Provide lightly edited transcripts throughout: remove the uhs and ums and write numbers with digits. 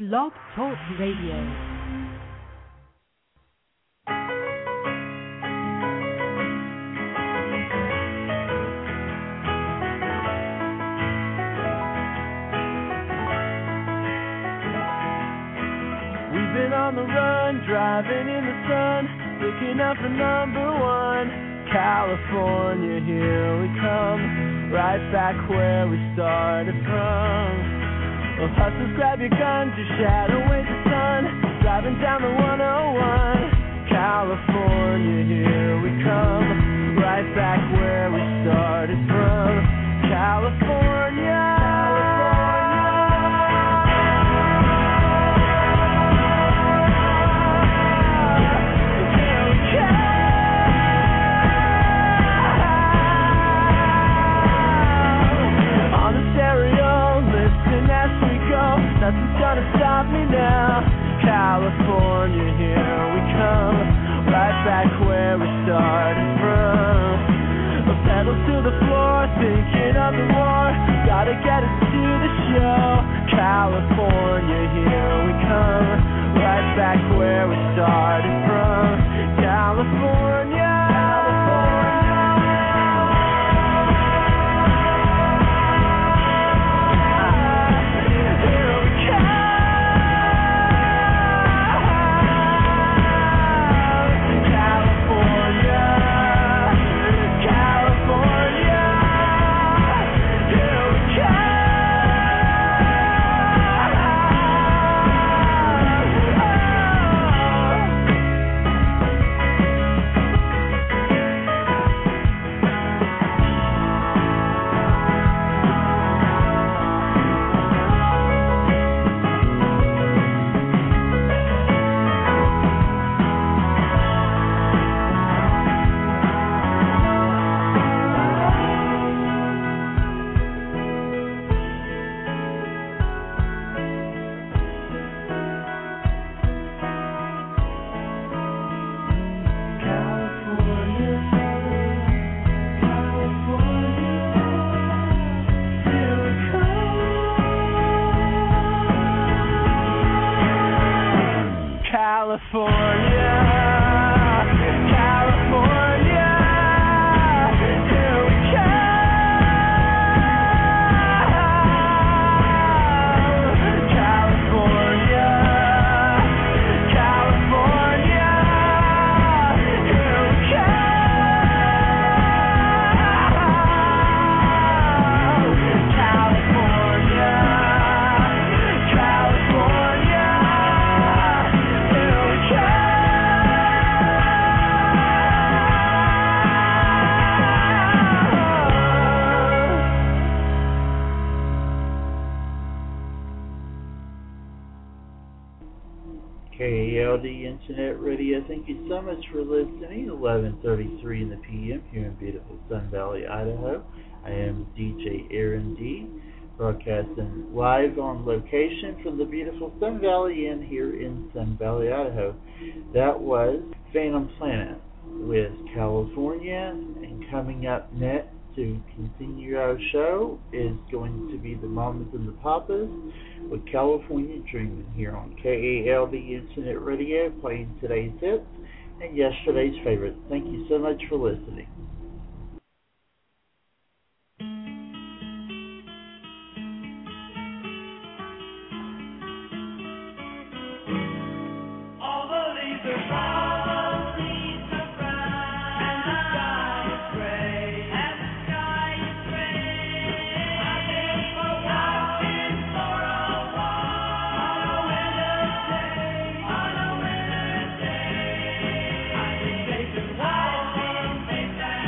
Blog Talk Radio. On the run, driving in the sun, looking out for number one. California, here we come, right back where we started from. Well, hustlers, grab your guns, your shadow waves the sun, driving down the 101. California, here we come, right back where we started from. California. Nothing's gonna stop me now. California, here we come, right back where we started from. The pedal to the floor, thinking of the war. Gotta get us to the show. California, here we come, right back where we started from. California. KALD Internet Radio, thank you so much for listening. 11:33 in the PM here in beautiful Sun Valley, Idaho. I am DJ Aaron D, broadcasting live on location from the beautiful Sun Valley Inn here in Sun Valley, Idaho. That was Phantom Planet with California, and coming up next to continue our show is going to be the Mamas and the Papas with California Dreaming here on KALD Internet Radio, playing today's hits and yesterday's favorites. Thank you so much for listening. All the leaves are brown. Face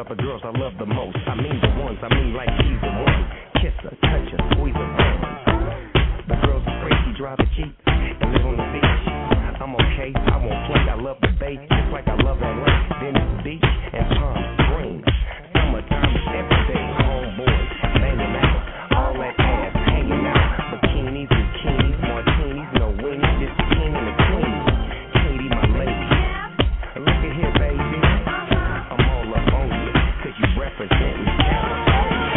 are the girls I love the most. I mean the ones, I mean like she's the one. Kiss her, touch her, squeeze her. The girls are crazy, drive a Jeep, and live on the beach. I'm okay, I won't play, I love the bay, just like I love LA. Venice Beach and Palm Springs. Summertime is every day, homeboys, banging out. All that ass hanging out. Bikinis, bikinis, martinis, no weenies, just the king and the queen. Katie, my lady. Look at here, baby. I'm all up on you, cause you representing California.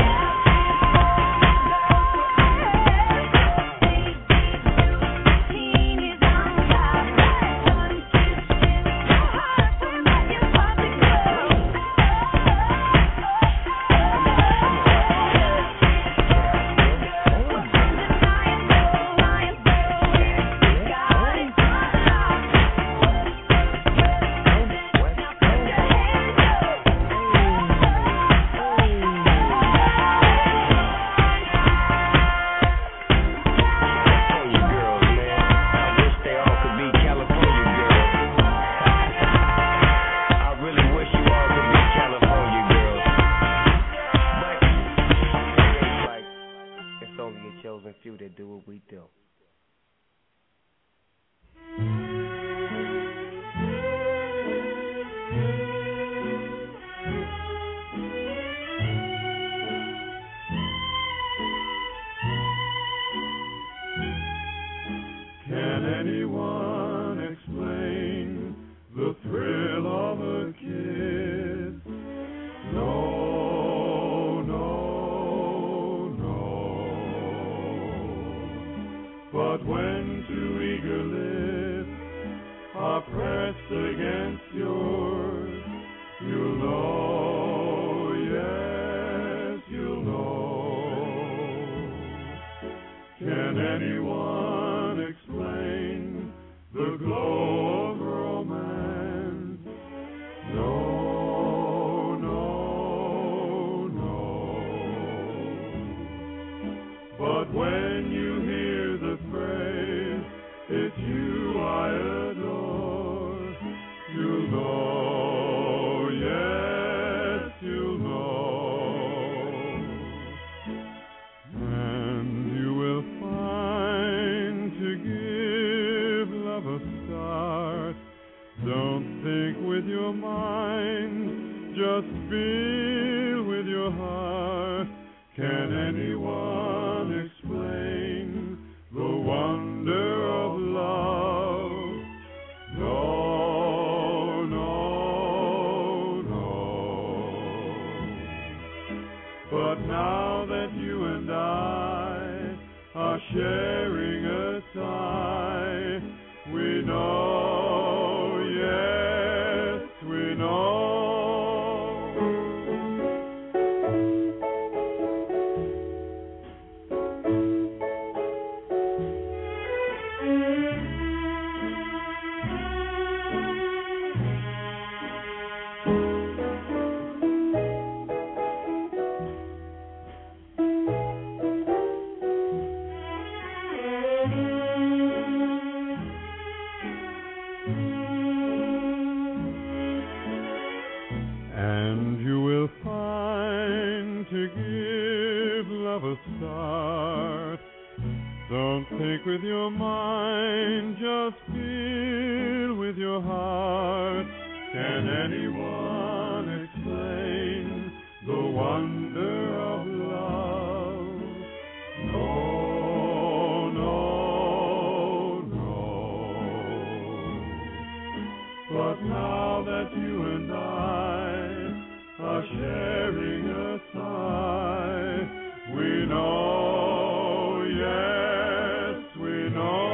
Few that do what we do. Can anyone explain the thrill of a kiss? No, no, no. But when two eager lips are pressed against yours, you'll know, yes, you'll know. Can anyone explain the glow of romance? No, no, no. But when you hear the phrase, it's you I adore, you'll know, yes, you'll know. And you will find to give love a start. Don't think with your mind, just feel with your heart. Can anyone explain the wonder of love? No, no, no. But now that you and I are sharing a tie, we know, yes, we know. And you will find to give love a start. Don't think with your mind, just feel with your heart. Can anyone explain the wonder of love? No, no, no. But now that you and I are sharing a sigh, we know, yes, we know.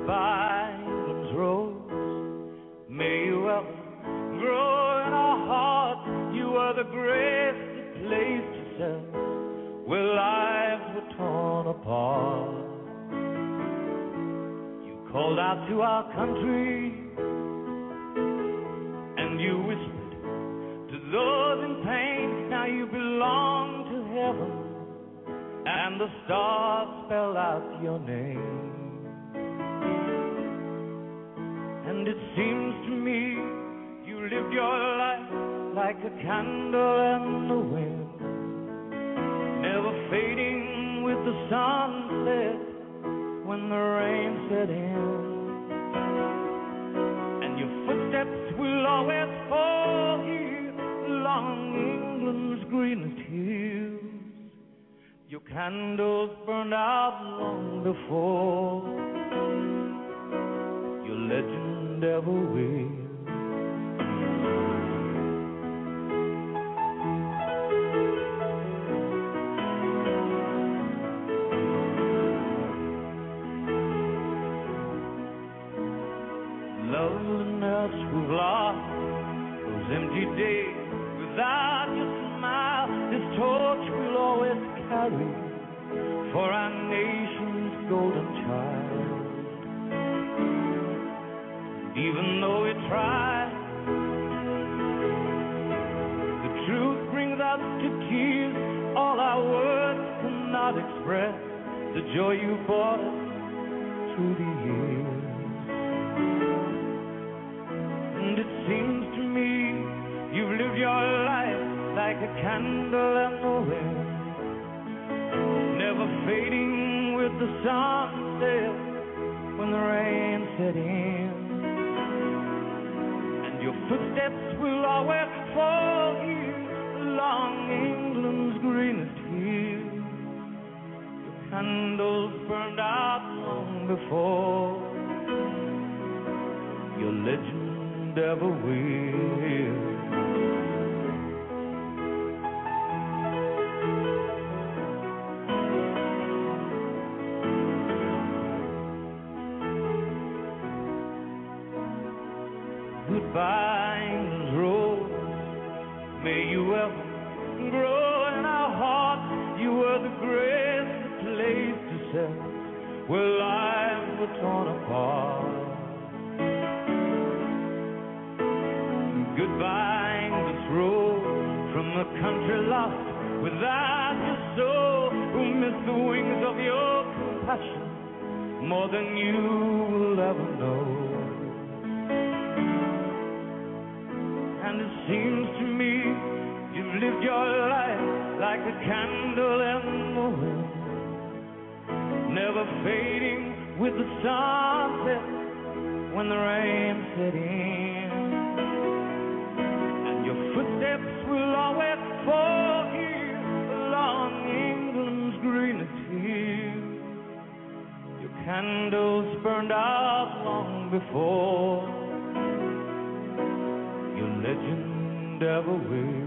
Goodbye, England's rose. May you ever grow in our hearts. You were the greatest place to set where lives were torn apart. You called out to our country and you whispered to those in pain. Now you belong to heaven and the stars spell out your name. And it seems to me you lived your life like a candle in the wind, never fading with the sunset when the rain set in. And your footsteps will always fall here along England's greenest hills. Your candles burned out long before your legend ever will. Loveliness we've lost, those empty days without your smile. This torch we'll always carry for our nation's golden child. Even though we try, the truth brings us to tears. All our words cannot express the joy you brought us through the years. And it seems to me you've lived your life like a candle in the wind, never fading with the sunset when the rain set in. And your footsteps will always fall here along England's greenest hills. Your candles burned out long before your legend ever will. Goodbye, England's rose. May you ever grow in our hearts. You were the greatest place to set where lives were torn apart. Goodbye, English road, from a country lost without your soul, who missed the wings of your compassion more than you will ever know. And it seems to me you've lived your life like a candle in the wind, never fading with the sunset when the rain set in. Your footsteps will always fall here along England's greenest hills. Your candles burned out long before your legend ever will.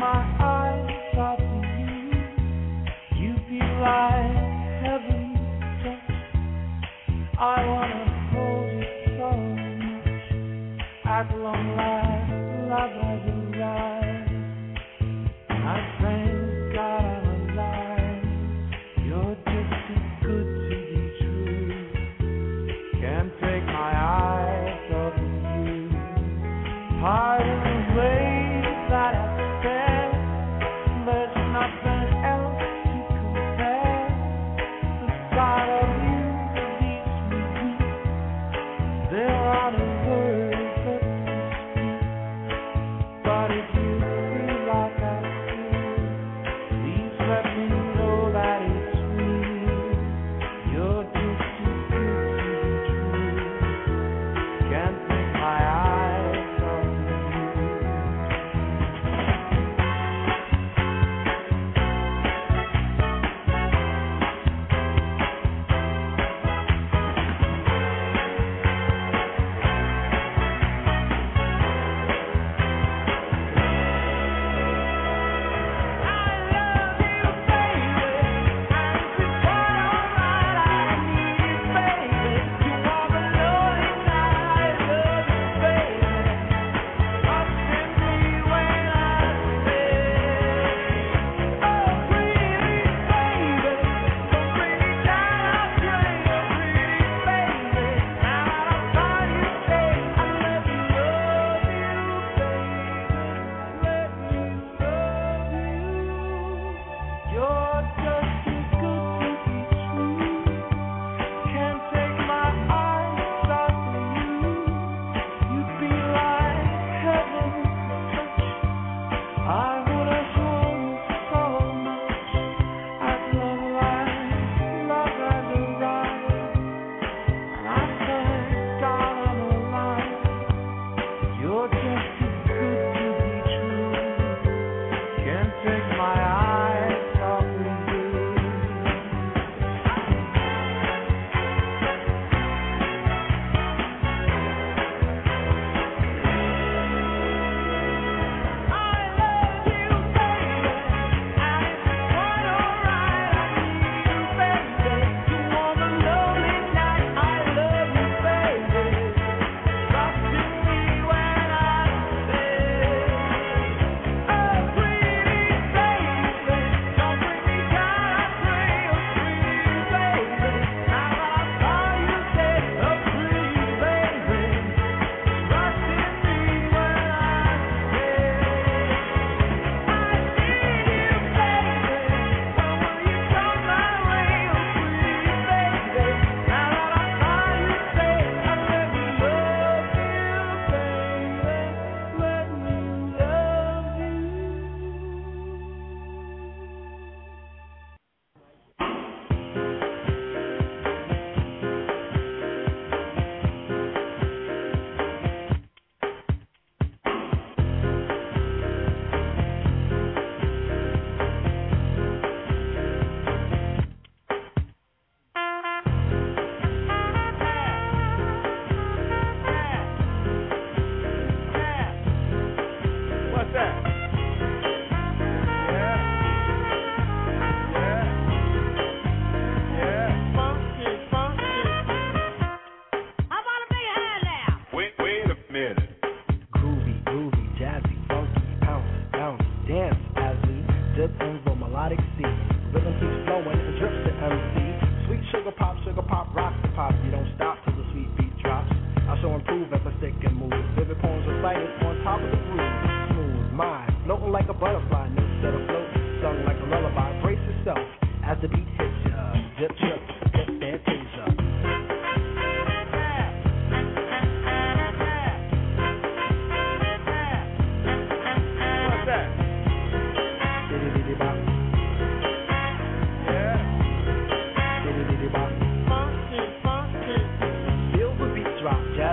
my eyes off of you, you'd be like heaven touch. I wanna hold you so much. At long last, love has arrived. I thank God I'm alive. You're just too good to be true. Can't take my eyes off of you. Pardon the way that I stare. There's nothing else to compare. The sight of you leaves me weak. There are no words that to speak. But if you feel like I feel, please let me know that it's real. You're just too good to be true. Can't take my eyes off of you.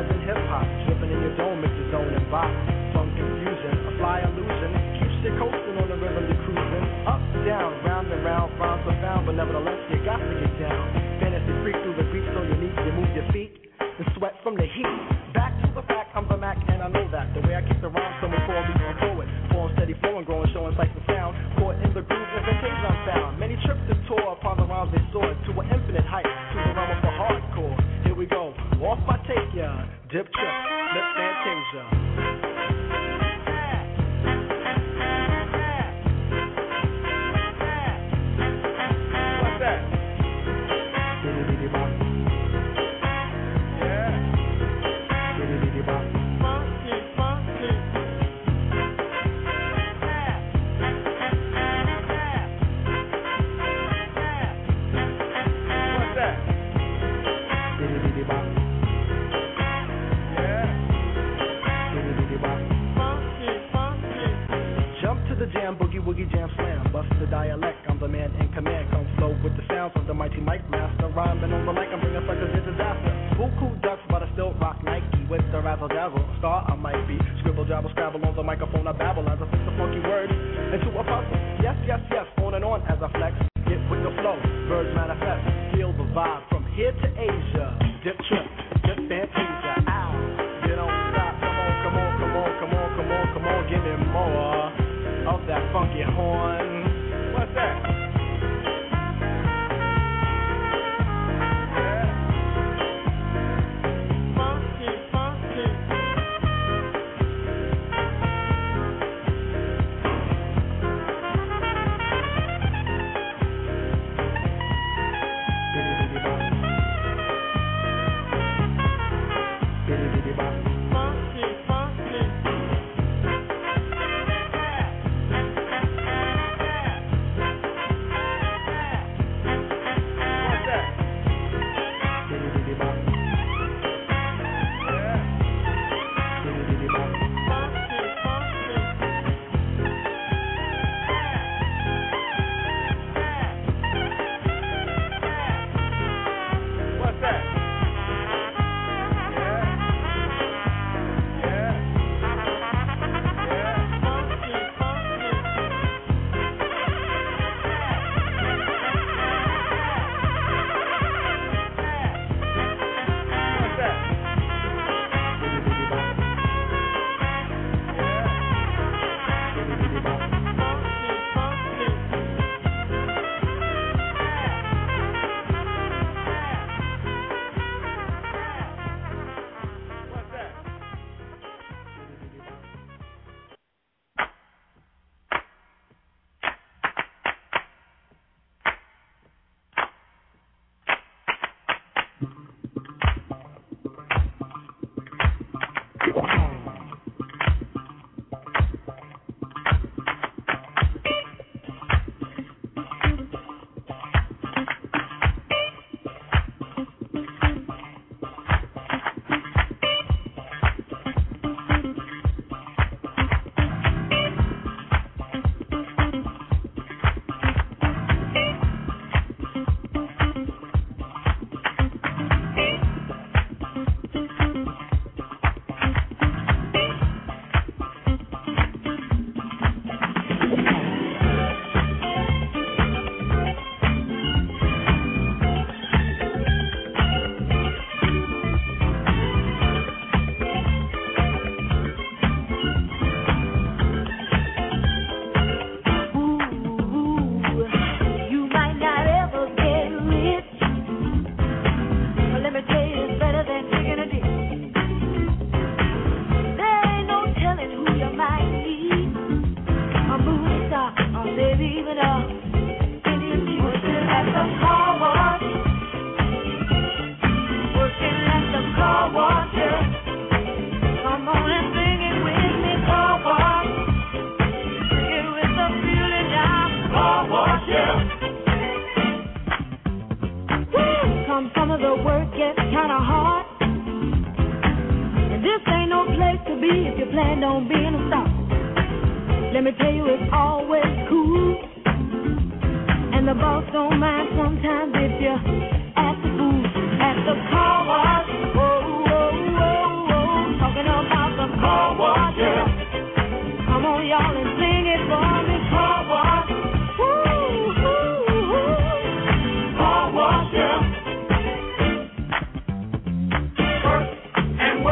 Dripping in your dome, it's a zone and vibe. Some confusion, a fly illusion keeps you coasting on sight and sound. Caught in the groove, invitation unfound. Many trips and tour upon the rhymes they soared to an infinite height, to the realm of the hardcore. Here we go, off I take ya, dip trip, lip Fantasia. Boogie jam slam, bust the dialect. I'm the man in command. Come flow with the sounds of the mighty mic master. Rhyming on the mic, I'm bringing suckers to disaster. Buku ducks, but I still rock Nike with the razzle dazzle. Star I might be. Scribble, jabble, scrabble on the microphone. I babble as I fix the funky words into a puzzle. Yes, yes, yes. On and on as I flex. Get with the flow. Birds manifest. Feel the vibe from here to Asia. Dip trip, dip Fantasia. Ow, you don't stop. Come on, come on, come on, come on, come on, come on. Give me more of that funky horn. What's that?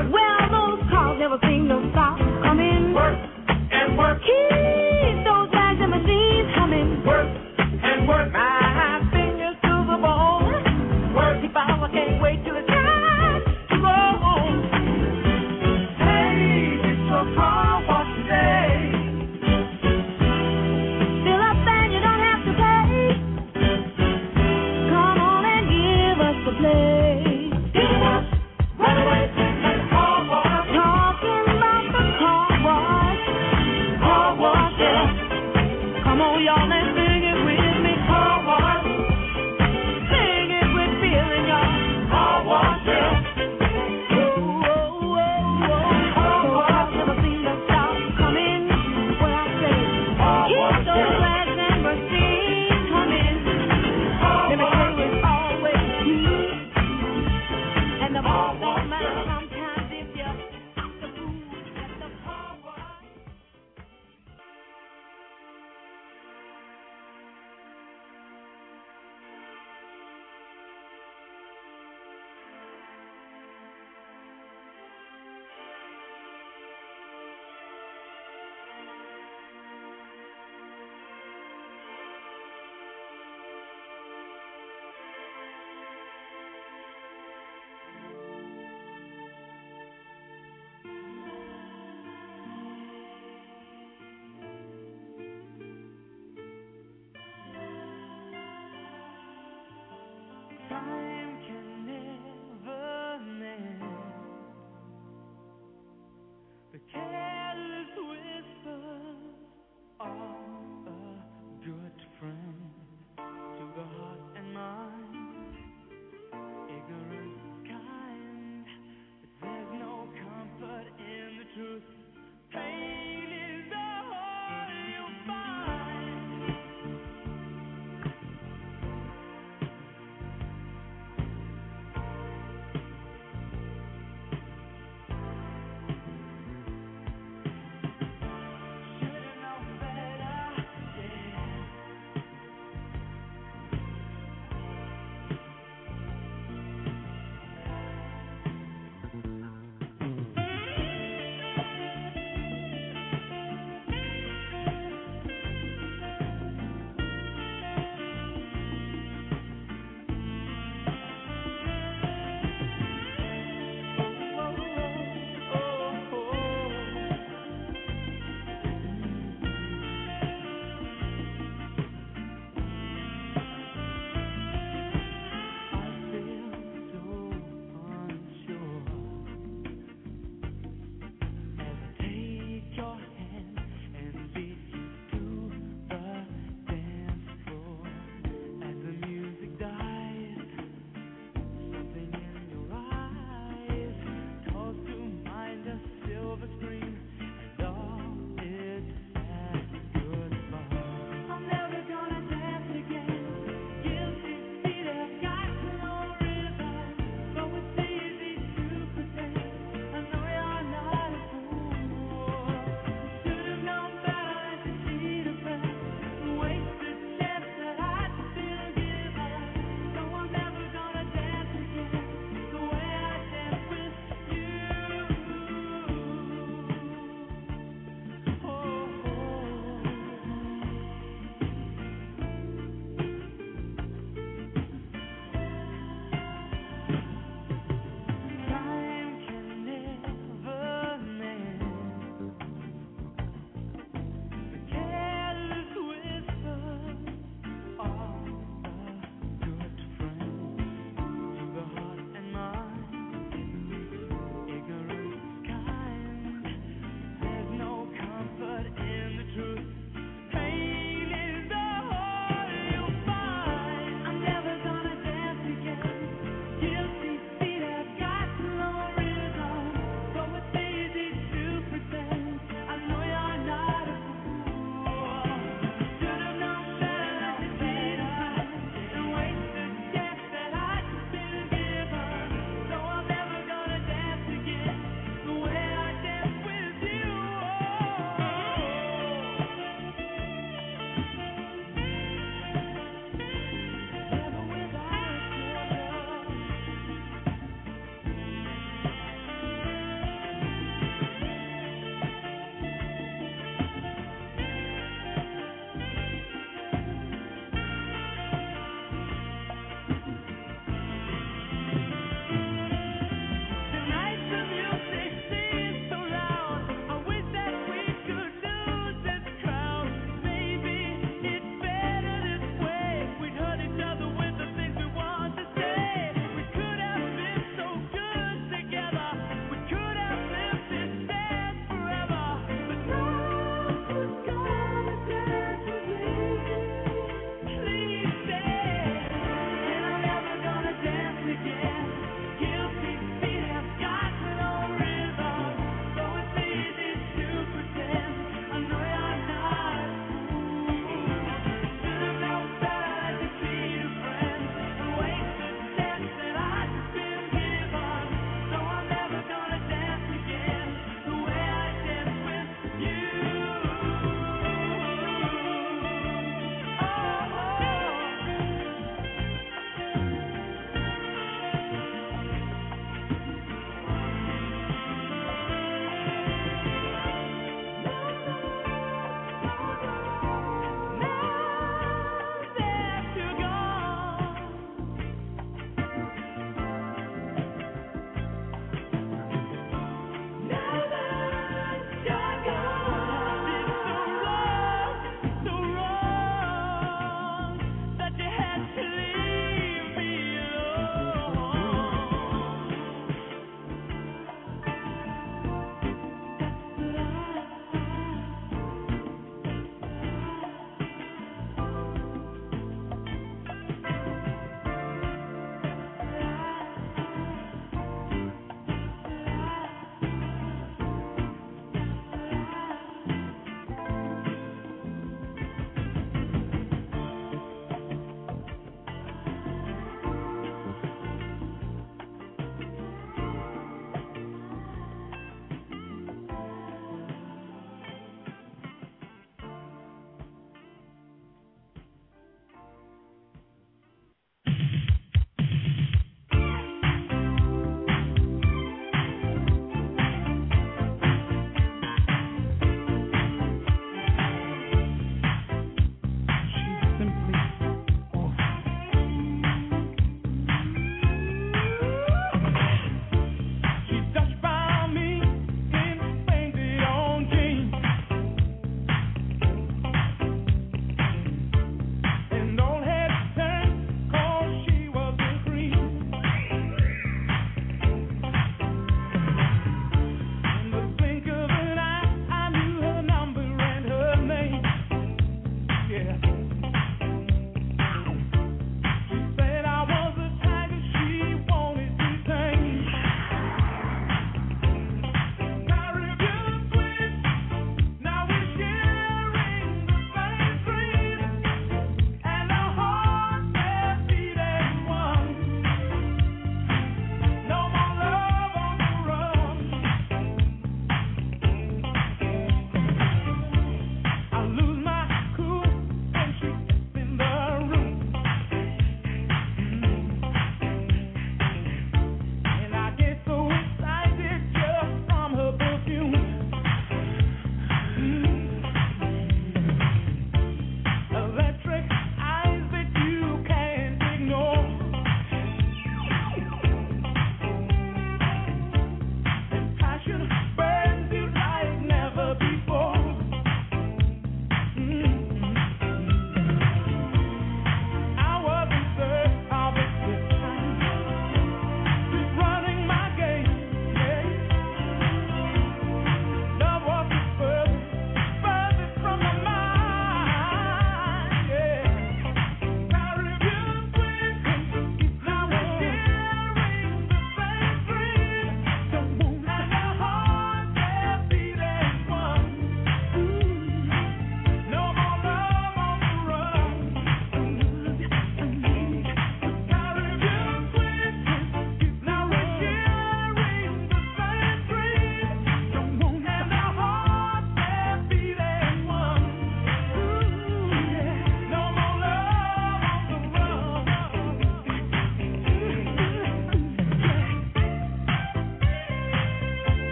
Keep those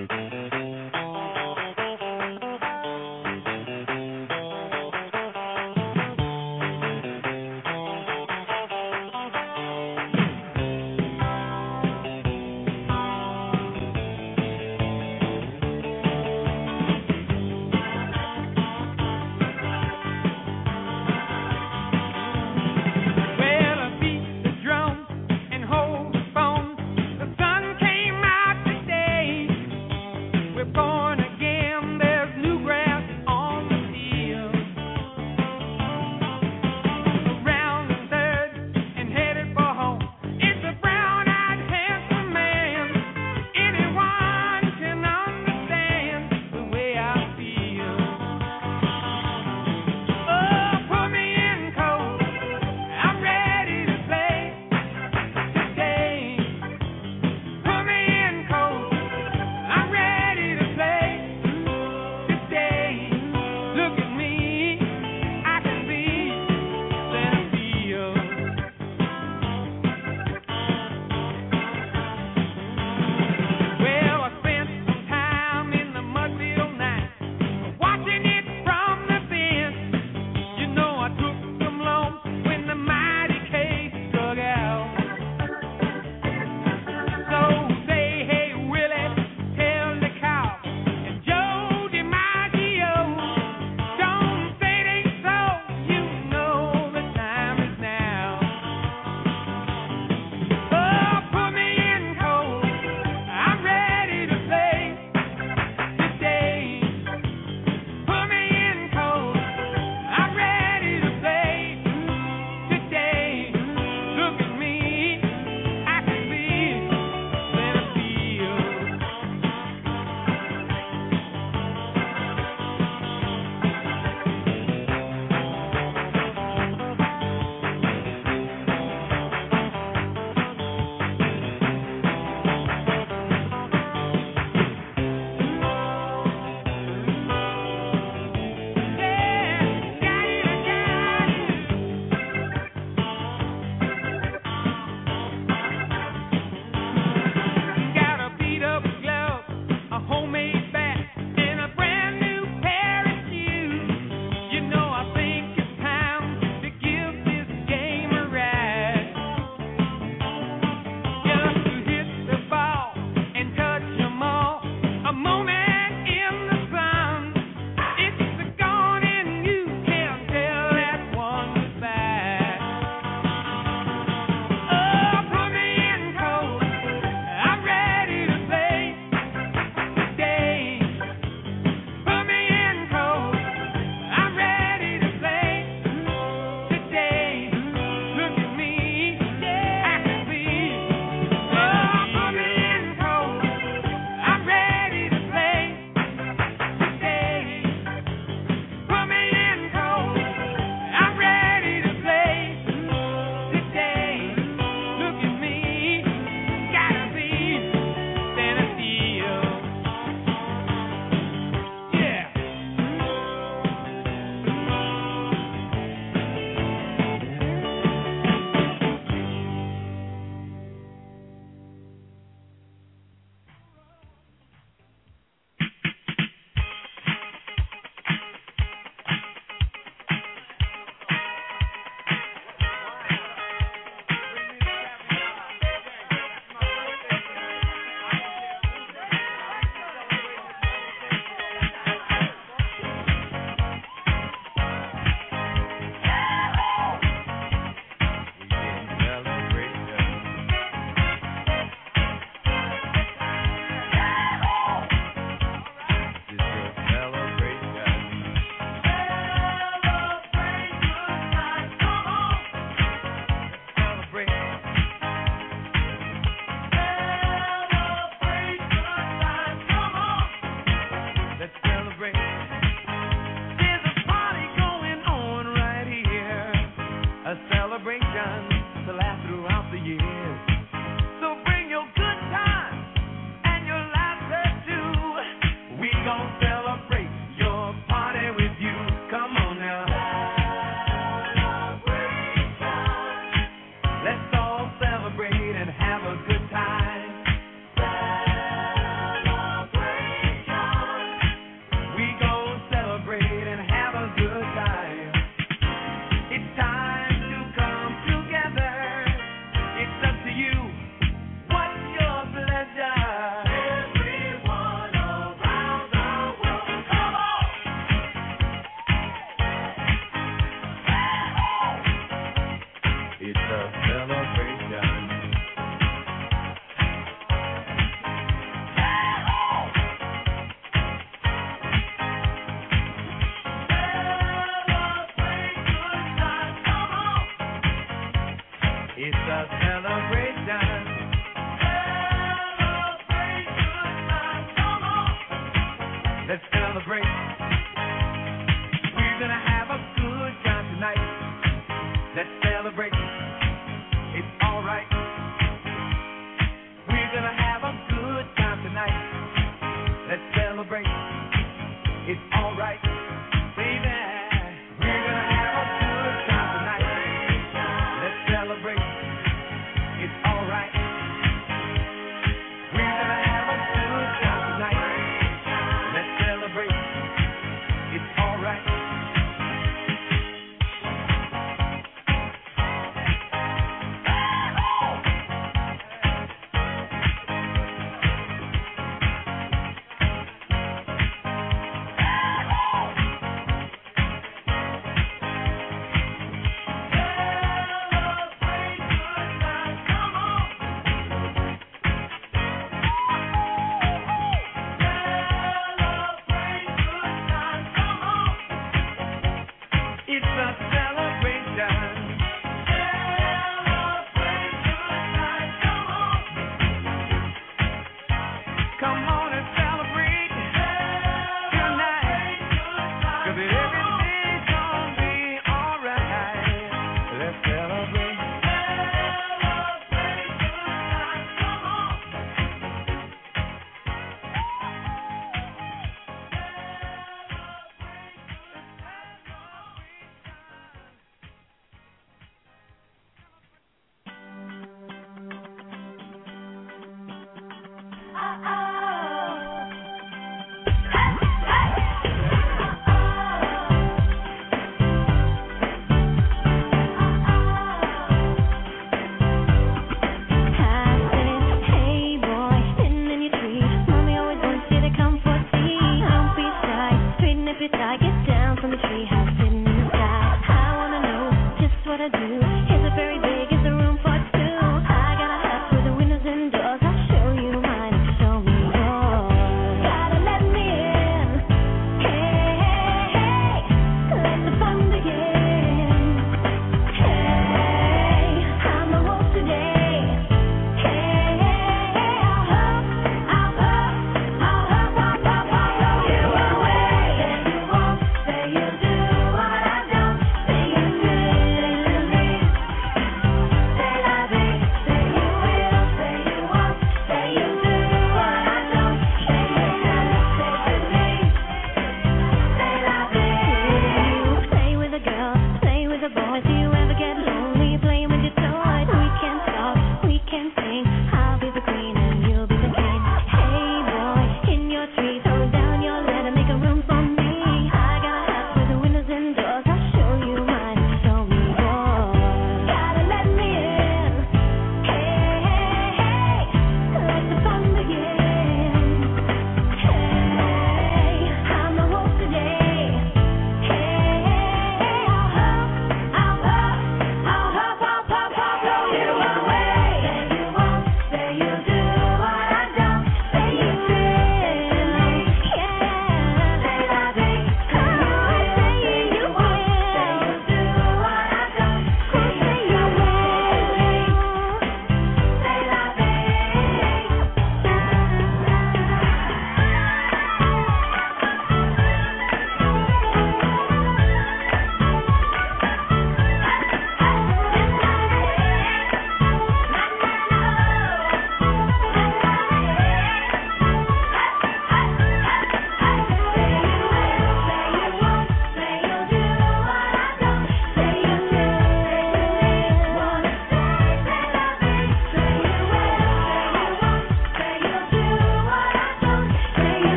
The sun came out today.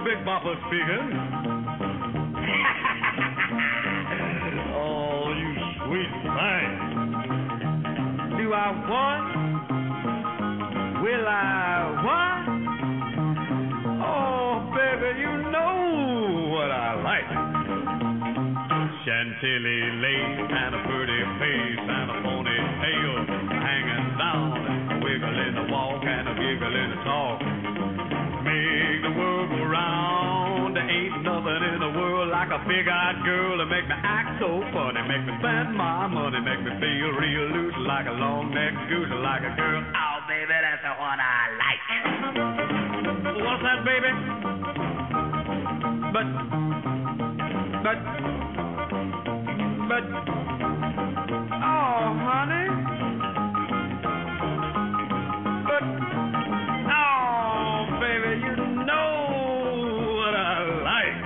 Big Bopper speaking. Oh, you sweet thing. Do I want? Will I what? Oh, baby, you know what I like. Chantilly lace and a pretty face and a ponytail hanging down, a wiggle in the walk and a giggle in the talk. Make the world go round. There ain't nothing in the world like a big-eyed girl to make me act so funny, make me spend my money, make me feel real loose like a long-necked goose, like a girl. Oh, baby, that's the one I like. What's that, baby? But, oh, honey. But, oh, baby, you know what I like.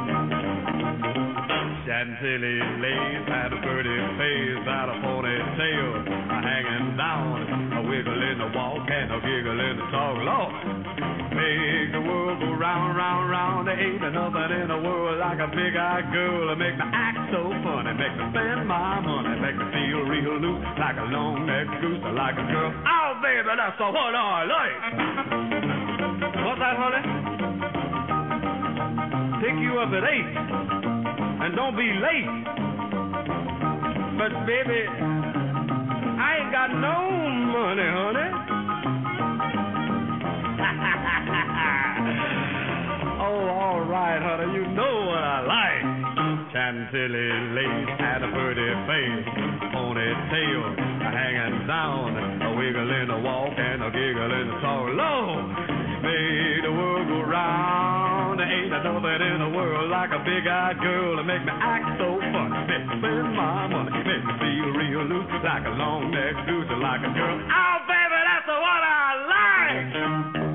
Chantilly lace had a pretty face, had a ponytail hanging down, a wiggle in the walk and a giggle in the talk. Lord, make the world go round, round, round. There ain't nothing in the world like a big-eyed girl to make me act so funny, make me spend my money, make me feel real loose like a long-necked goose, like a girl. Oh, baby, that's the one I like. What's that, honey? Pick you up at 8, and don't be late. But, baby, I ain't got no money, honey. Oh, all right, honey, you know what I like. Chantilly lace had a pretty face, ponytail hanging down, a wiggle in the walk and a giggle in the talk. Lord, made the world go round. There ain't nothing in the world like a big-eyed girl to make me act so funny, make me spend my money, make me feel real loose like a long-necked goose, like a girl. Oh, baby, that's the one I like.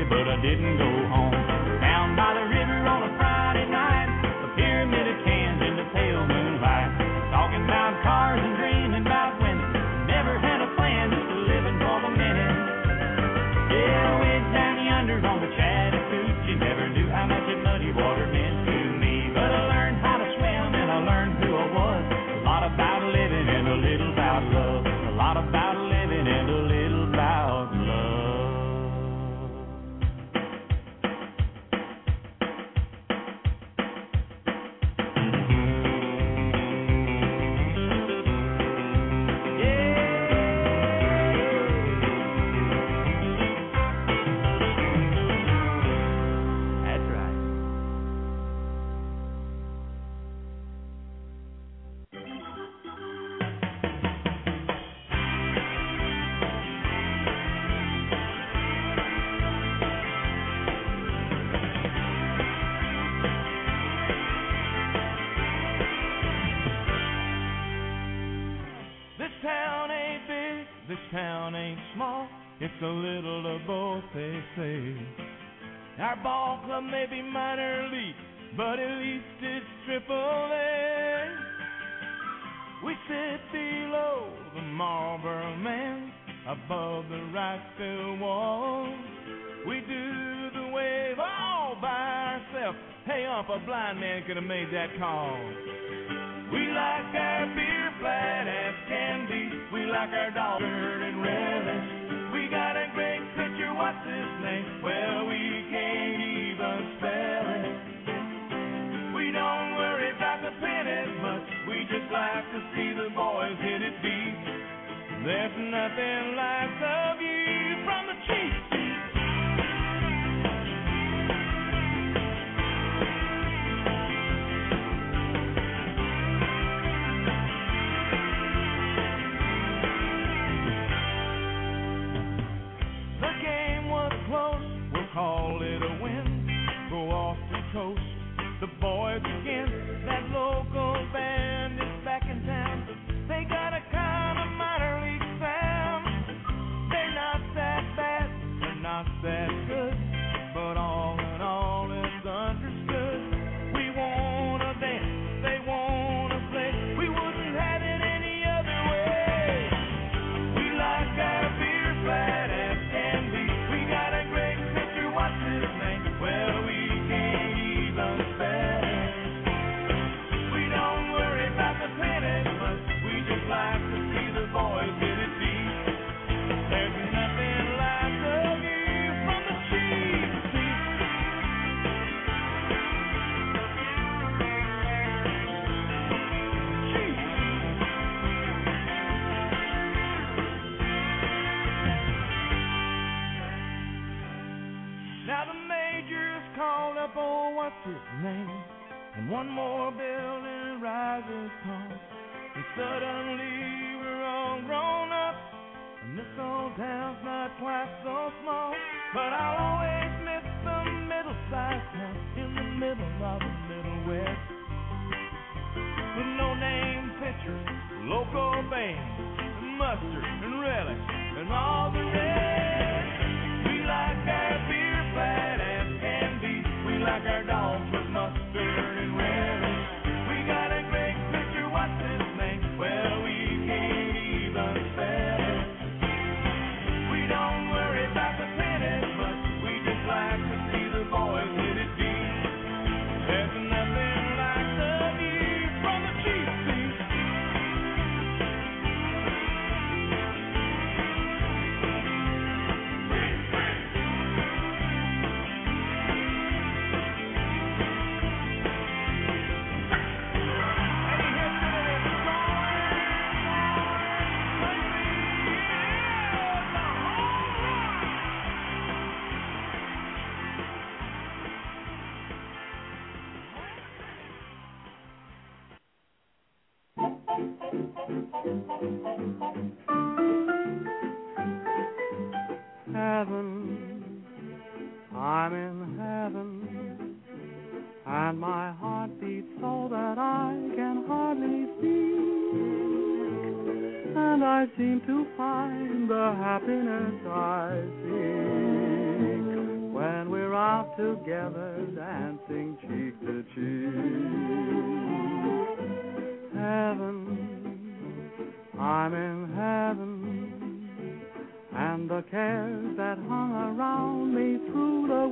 but I didn't go home. Down by the river on a Friday night, a pyramid of cans in the pale moonlight, talking about cars and dreaming about women. Never had a plan, just living for the minute. Yeah, way down yonder on the Chattahoochee, never knew how much that muddy water meant to me. But I learned how to swim and I learned who I was. A lot about living and a little about love. A lot about living and a little about love. This town ain't small, it's a little of both, they say. Our ball club may be minor league, but at least it's AAA. We sit below the Marlboro Man, above the right field wall. We do the wave all by ourselves. Hey, a blind man could have made that call. We like our beer flat as can be. We like our dog and relish. We got a great pitcher, what's his name? Well, we can't even spell it. We don't worry about the pennies much. We just like to see the boys hit it deep. There's nothing like the view from the cheap seat. Call it a win, go off the coast, the boys again, that local band is back in town. They got a kind of minor league sound. They're not that bad, they're not that good, but all in all it's understood. We wanna dance, they wanna play, we wouldn't have it any other way. We like our beer flat as can be. We got a great what's his name? Well, we can't even spell it. We don't worry about the pennies much. We just like to see the boys hit it deep. There's nothing like the view from the cheap seat. Cheap. Now the majors called up, oh, what's his name? And one more building rises tall. And suddenly we're all grown up, and this old town's not quite so small. But I'll always miss the middle-sized town in the middle of the Middle West, with no-name pitchers, local bands, and mustard and relish, and all the rest. We like our beer flat as can be. We like our dogs with mustard and relish. We got a great pitcher, what's his name? Well, we can't even spell it. We don't worry about the pennies much. We just like to see the boys hit it deep. There's nothing like the view from the cheap seat. Heaven, I'm in heaven, and my heart beats so that I can hardly speak, and I seem to find the happiness I seek out together, dancing cheek to cheek. Heaven, I'm in heaven, and the cares that hung around me through the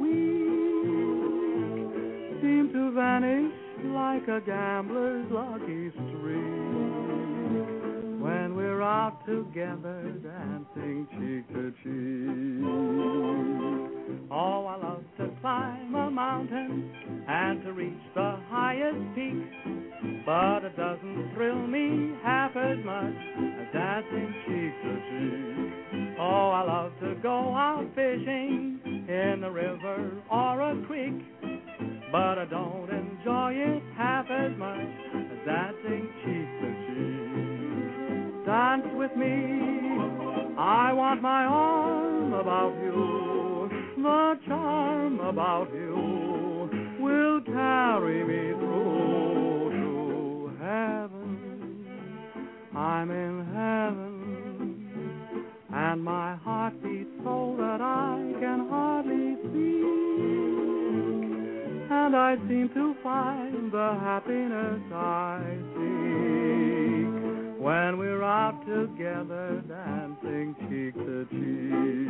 week seem to vanish like a gambler's lucky streak when we're out together, dancing cheek to cheek. Oh, I love to climb a mountain and to reach the highest peak, but it doesn't thrill me half as much as dancing cheek to cheek. Oh, I love to go out fishing in the river or a creek, but I don't enjoy it half as much as dancing cheek to cheek. Dance with me, I want my arm about you. The charm about you will carry me through to heaven. I'm in heaven, and my heart beats so that I can hardly speak, and I seem to find the happiness I seek when we're out together, dancing cheek to cheek.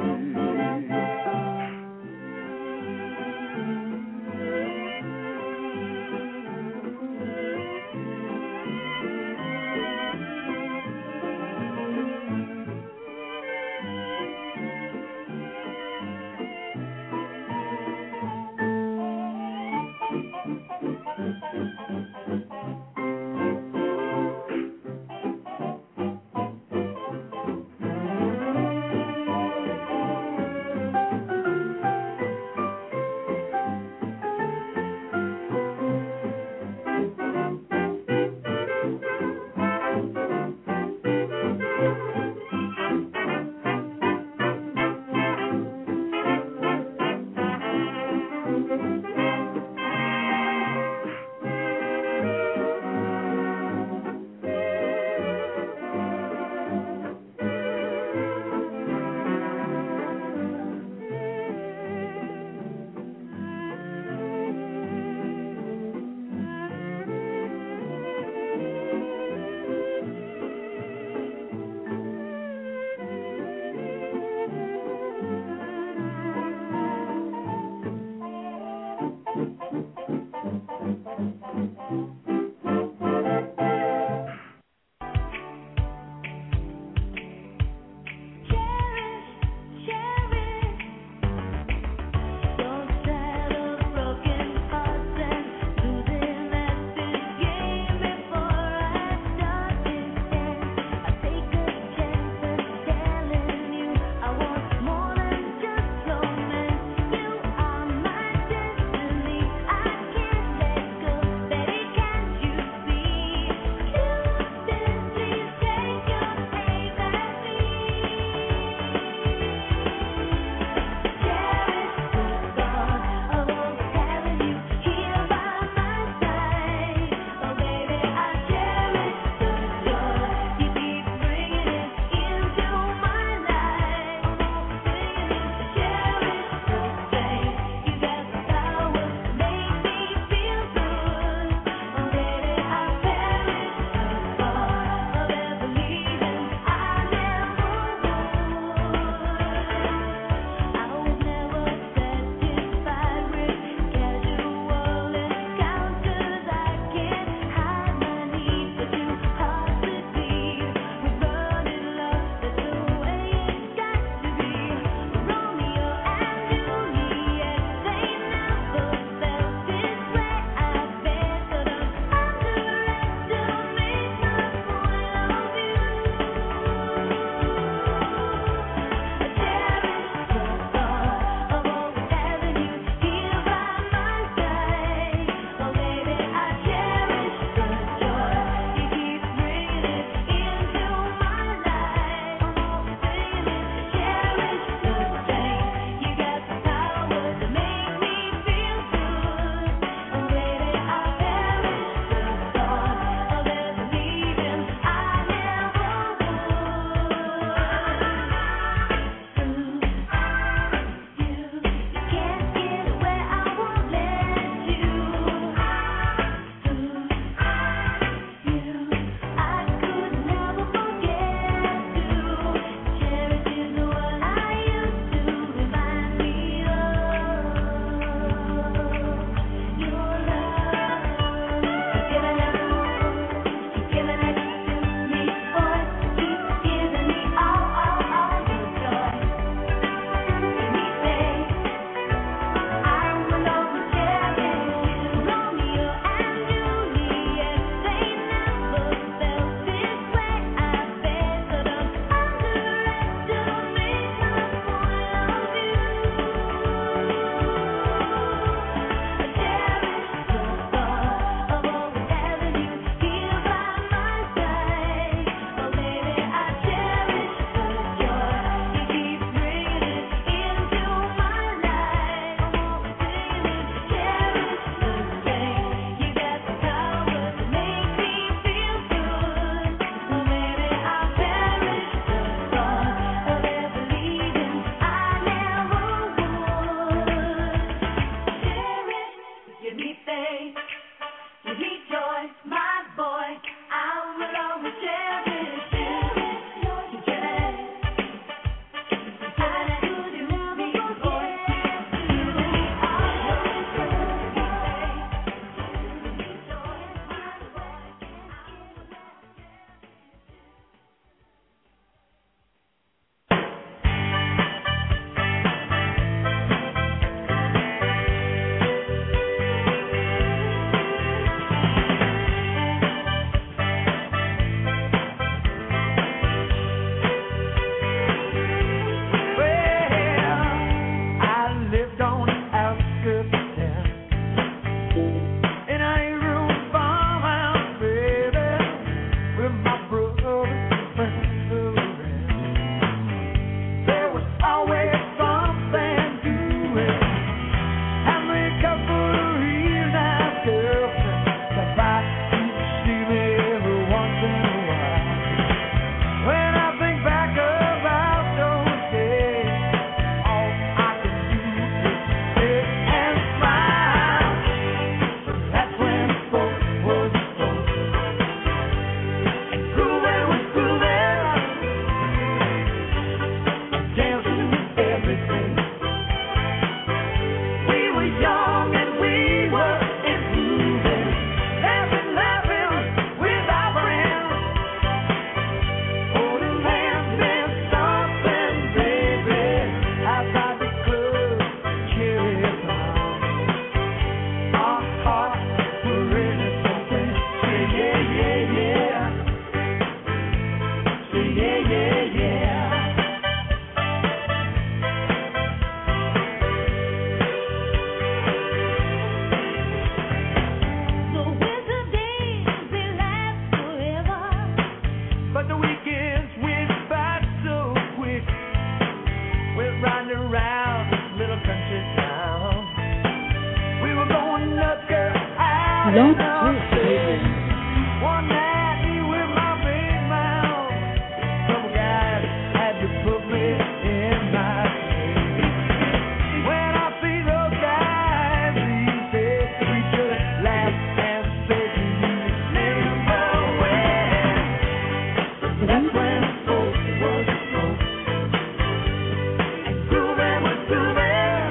Blog Talk Radio. One night he with my big mouth. Some guys had to put me in my place. When I see those guys, he said we should laugh and say to you, never win. That's when folk was folk. And grooving was grooving.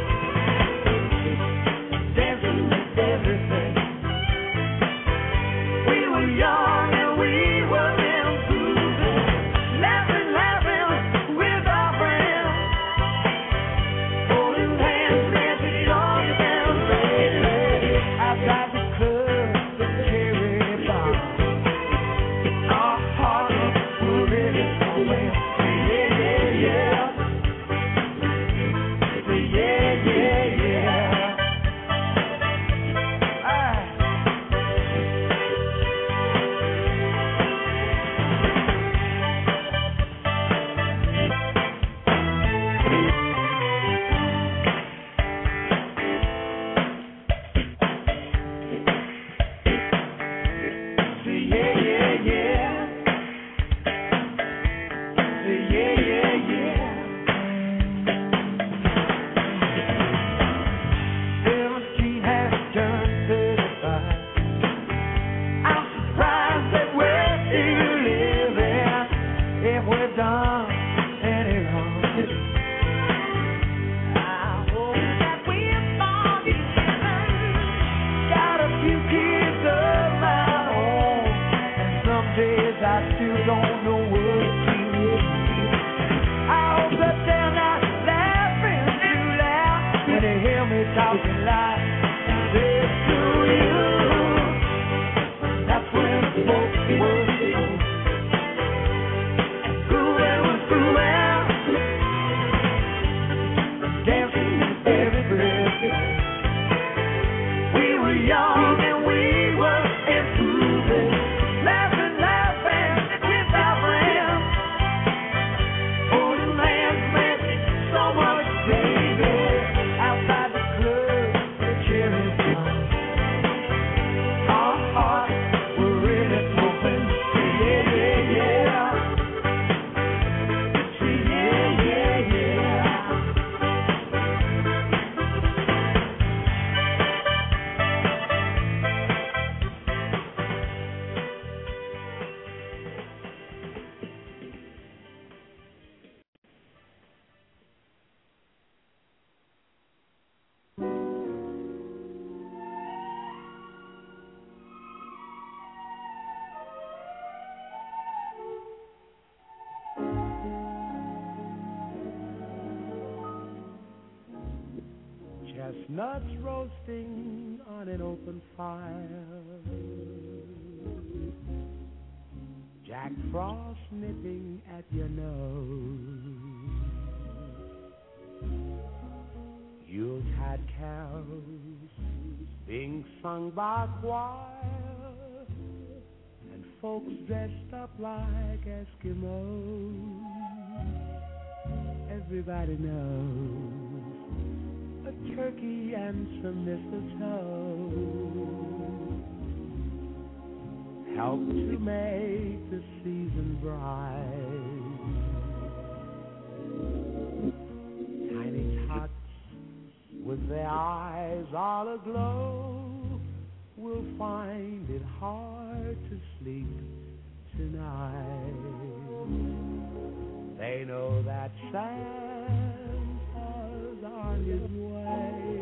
Dancing with everything. We were young and we were improving, laughing, laughing with our friends, holding hands, dancing, joyous and baby. Outside the club, the cherry bar, our hearts were really going. Yeah, yeah, yeah. Yeah, yeah, yeah. Chestnuts roasting on an open fire, Jack Frost nipping at your nose, Yuletide carols being sung by choir, and folks dressed up like Eskimos. Everybody knows a turkey and some mistletoe help to make the season bright. Tiny tots with their eyes all aglow will find it hard to sleep tonight. They know that Santa's on his way.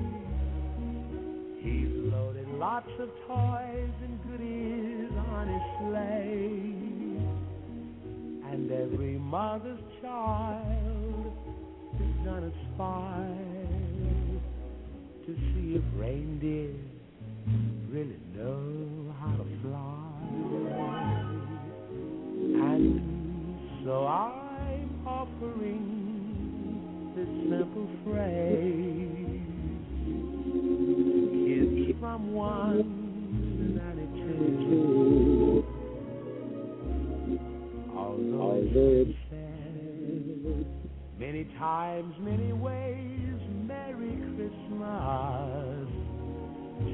He's loaded lots of toys and goodies on his sleigh, and every mother's child is gonna spy to see if reindeer really know how to fly. And so I'm offering this simple phrase: kids from 1 to 92. Although it's said many times, many ways, Merry Christmas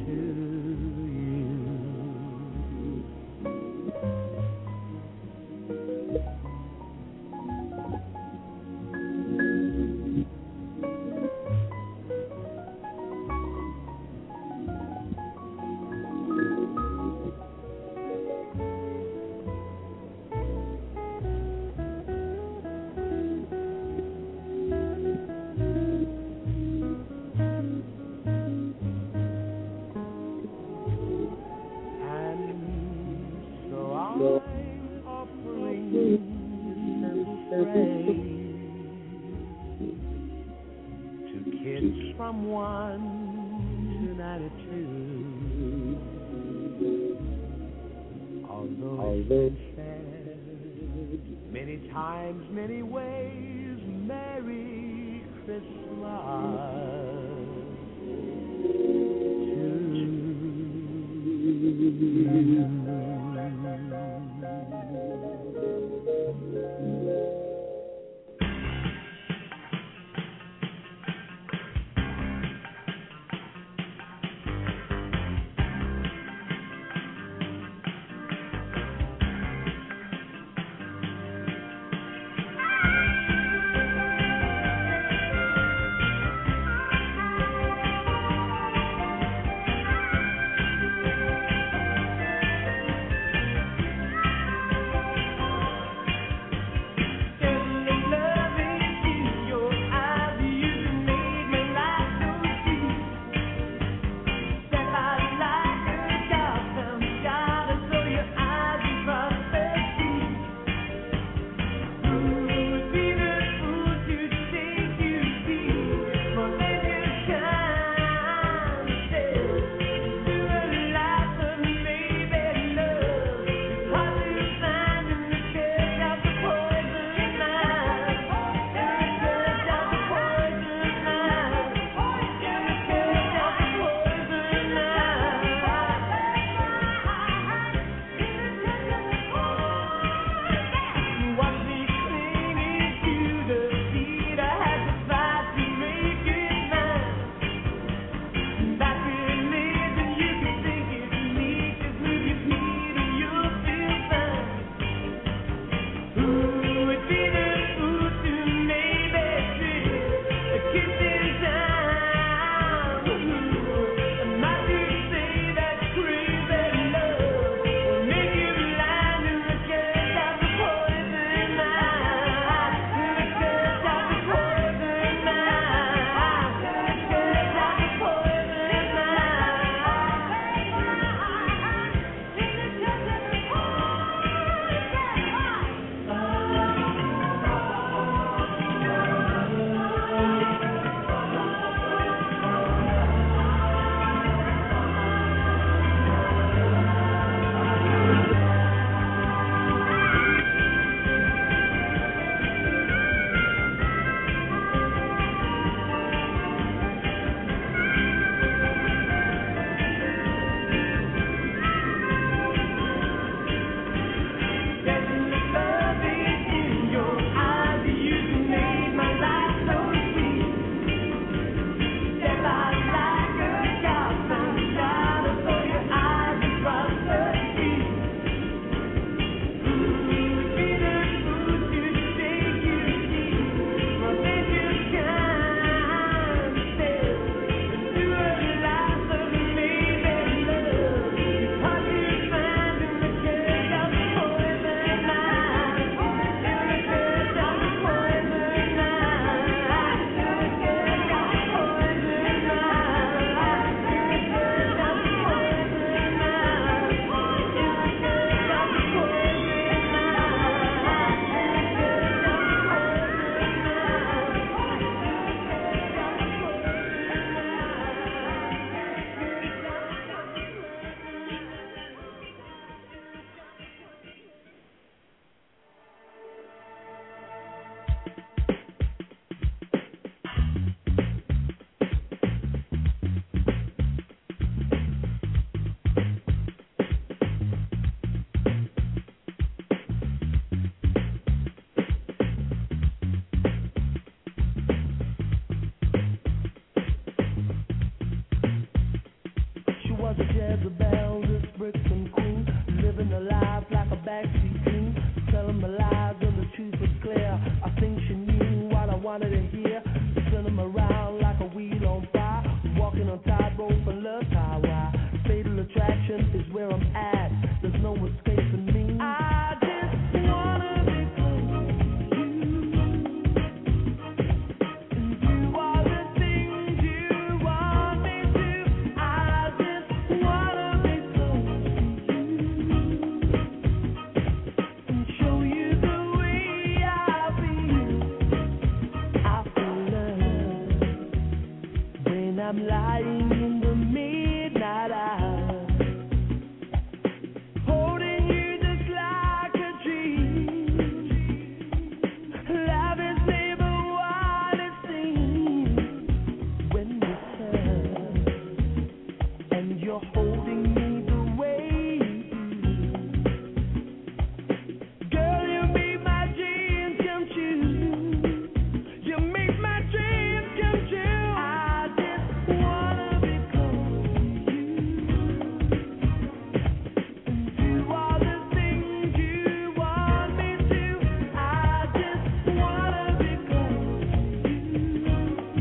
I'm lying in the midnight hour, holding you just like a dream. Love is never what it seems when you turn and you're holding me the way you do. Girl, you make my dreams come true. You make my dreams come true. I just wanna be close to you and do all the things you want me to. I just wanna be close to you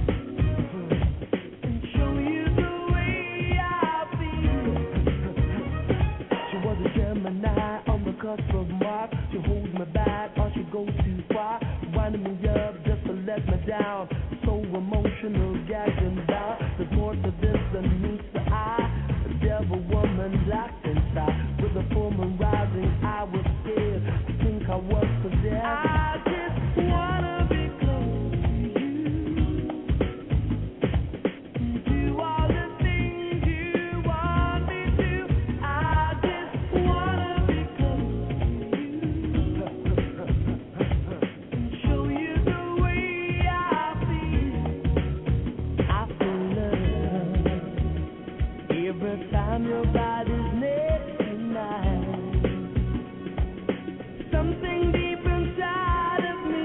and show you the way I feel. She was a Gemini on the cusp of Mars. She holds me back or she goes too far, winding me up just to let me down. So emotional, gagged and down. There's more to this than meets the eye. A devil woman locked inside. With a full moon rising, I was scared. I think I was possessed. I just wanna be close to you. Do all the things you want me to. I just wanna be close to you and show you the way I feel. I feel love every time your body's next to mine. Something deep inside of me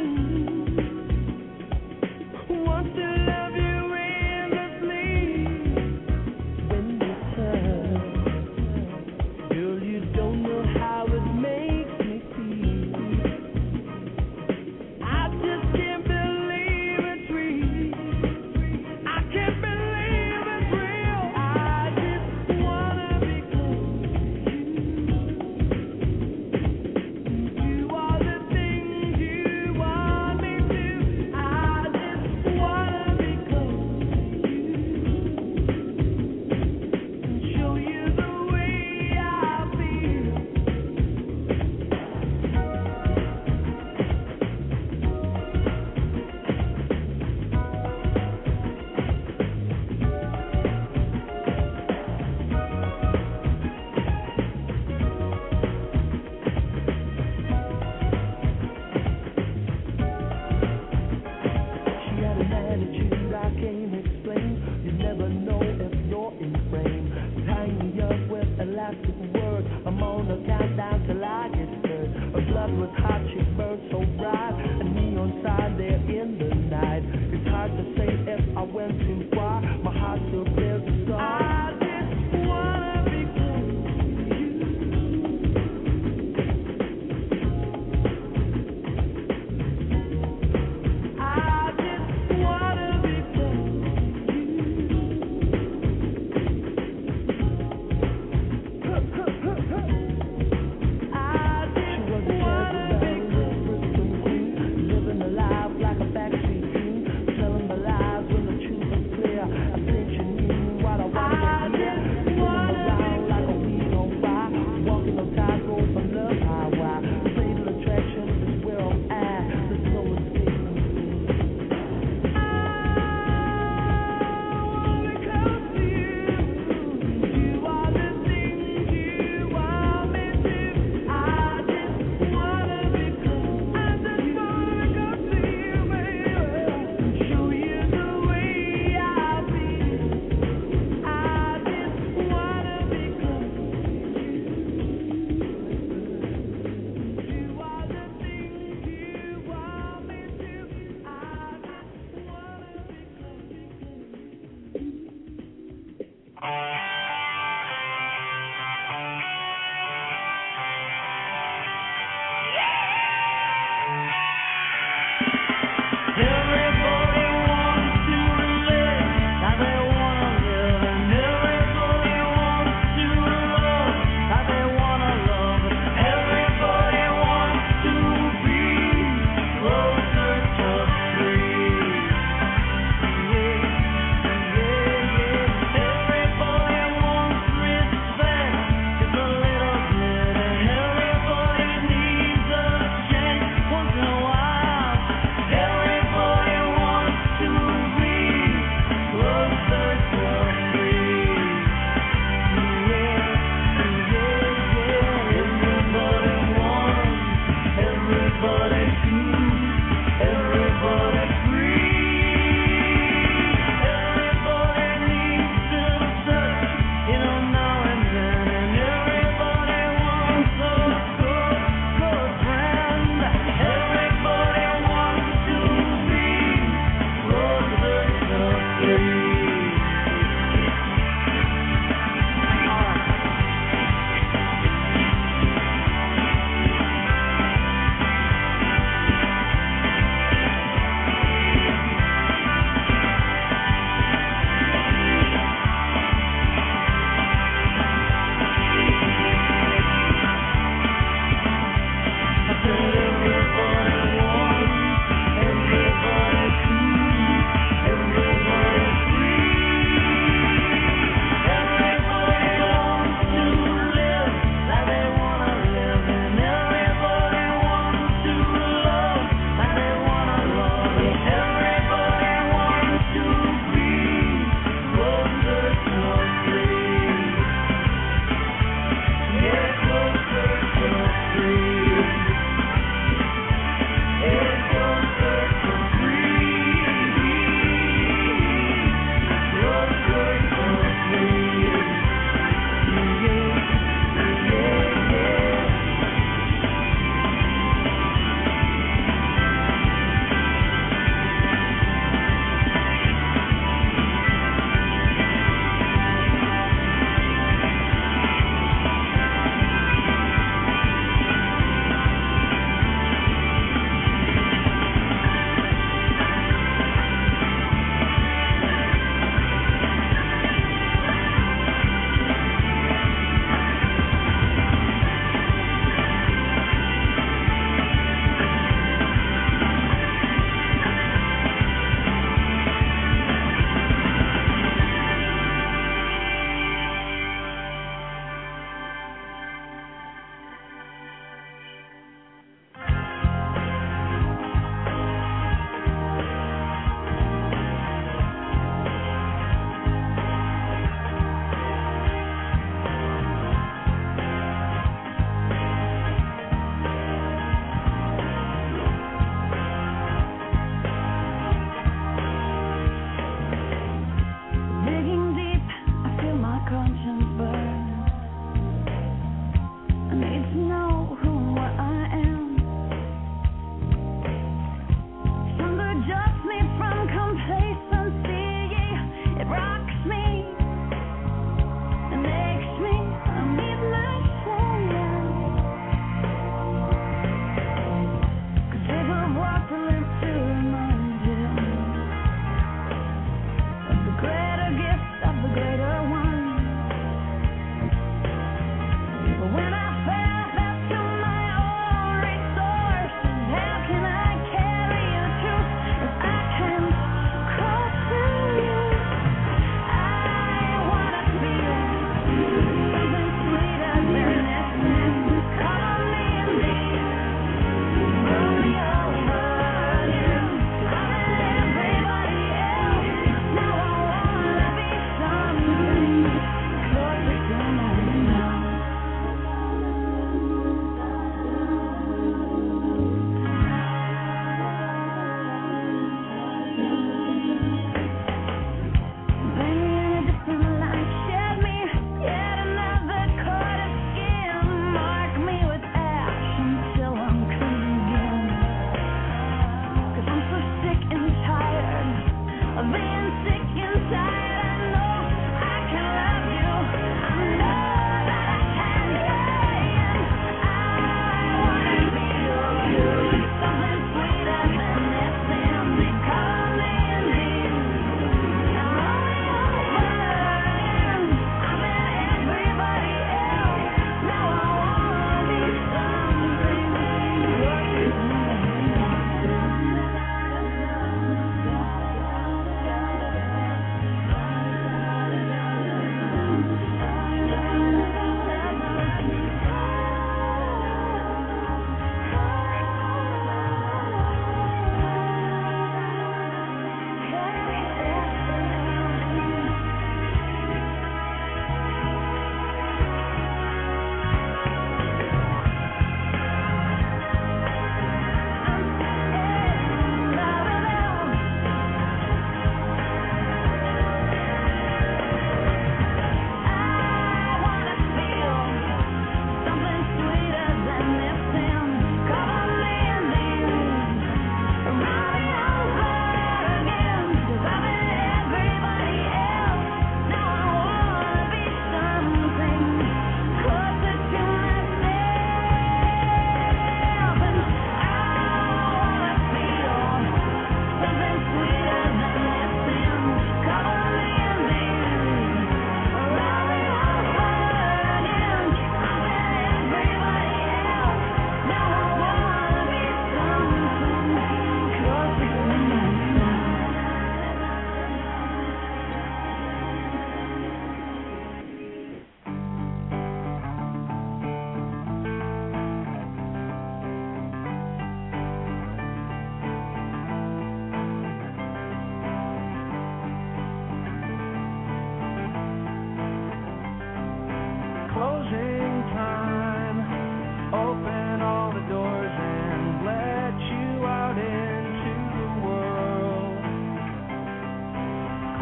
wants to love you endlessly. When you turn, girl, you don't know how it makes me feel. I just can't believe it's real. I can't believe it's real. I just wanna be close to you and do all the things you want me to. I just wanna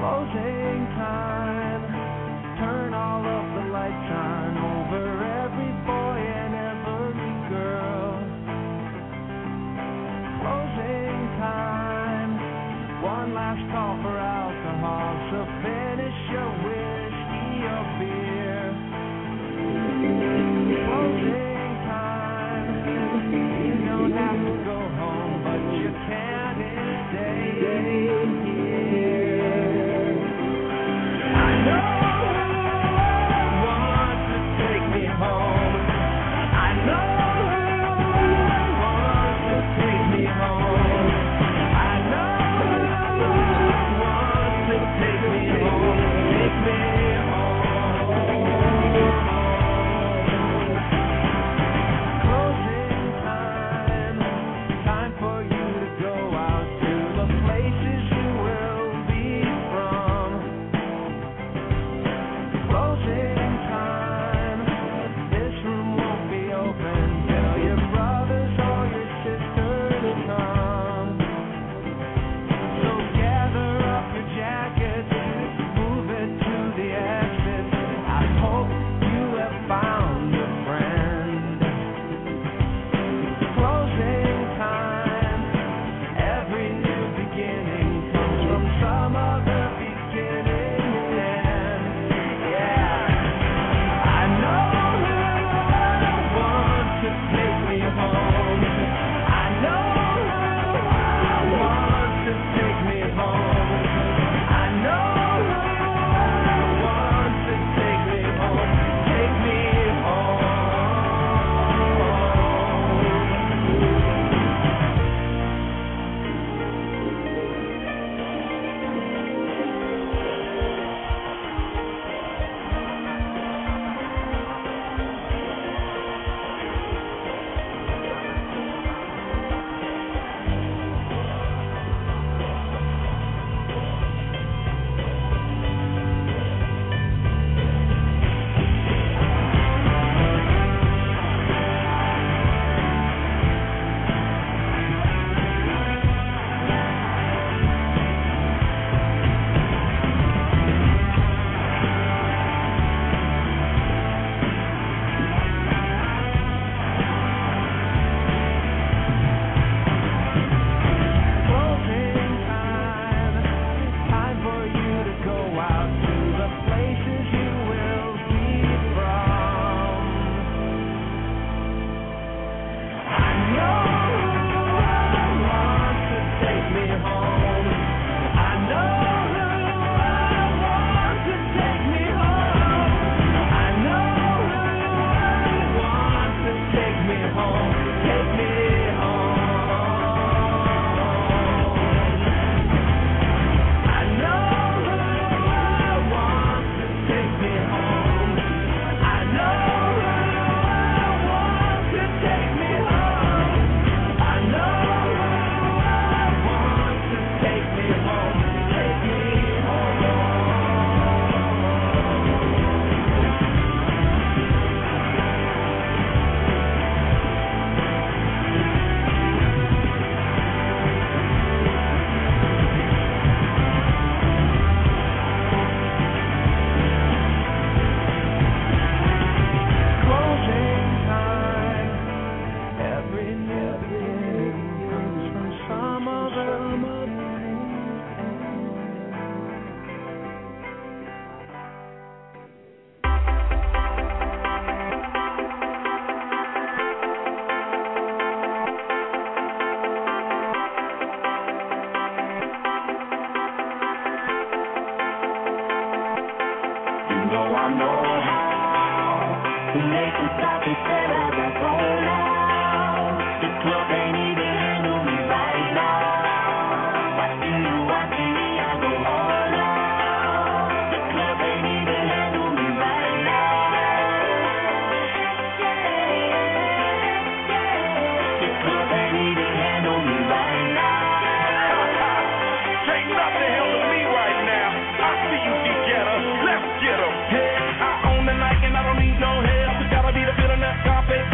Closing time. Turn all of the lights on over every boy and every girl. Closing time. One last call for alcohol, so finish your whiskey or beer. Closing time. You don't have to go home, but you can stay here. I know who wants to take me home. I know who wants to take me home. I know who wants to take me home. Take me home. Closing time. Time for you to go out to the places you will be from. Closing time. This room won't be open. Tell your brothers or your sisters to come. So gather up your jackets, move it to the exit. I hope you have found a friend. Closing time. Every new beginning comes from some other beginning end. Yeah. I know who wants to take me home. I know who wants to take me home. I know who wants to take me home. Take me home. Closing time. Time for you to go out to the places you will be from. I know who wants to take me home. I know who wants to take me home. I know who wants to take me home. Take me home. I know who wants to take me home. I know who wants to take me home. I know who wants to take me home. Take me home. Closing time. Every new beginning comes from some other You know I know how to make it stop instead of the phone out. The club ain't even handle me right now. Watching you, watching me, I go all out. The club ain't even handle me right now. The club ain't even handle me right now. Ain't nothing handle me right now. I see you, D-Getter. Let's get 'em. Hey, I own the night and I don't need no help. It's gotta be the feeling that carpet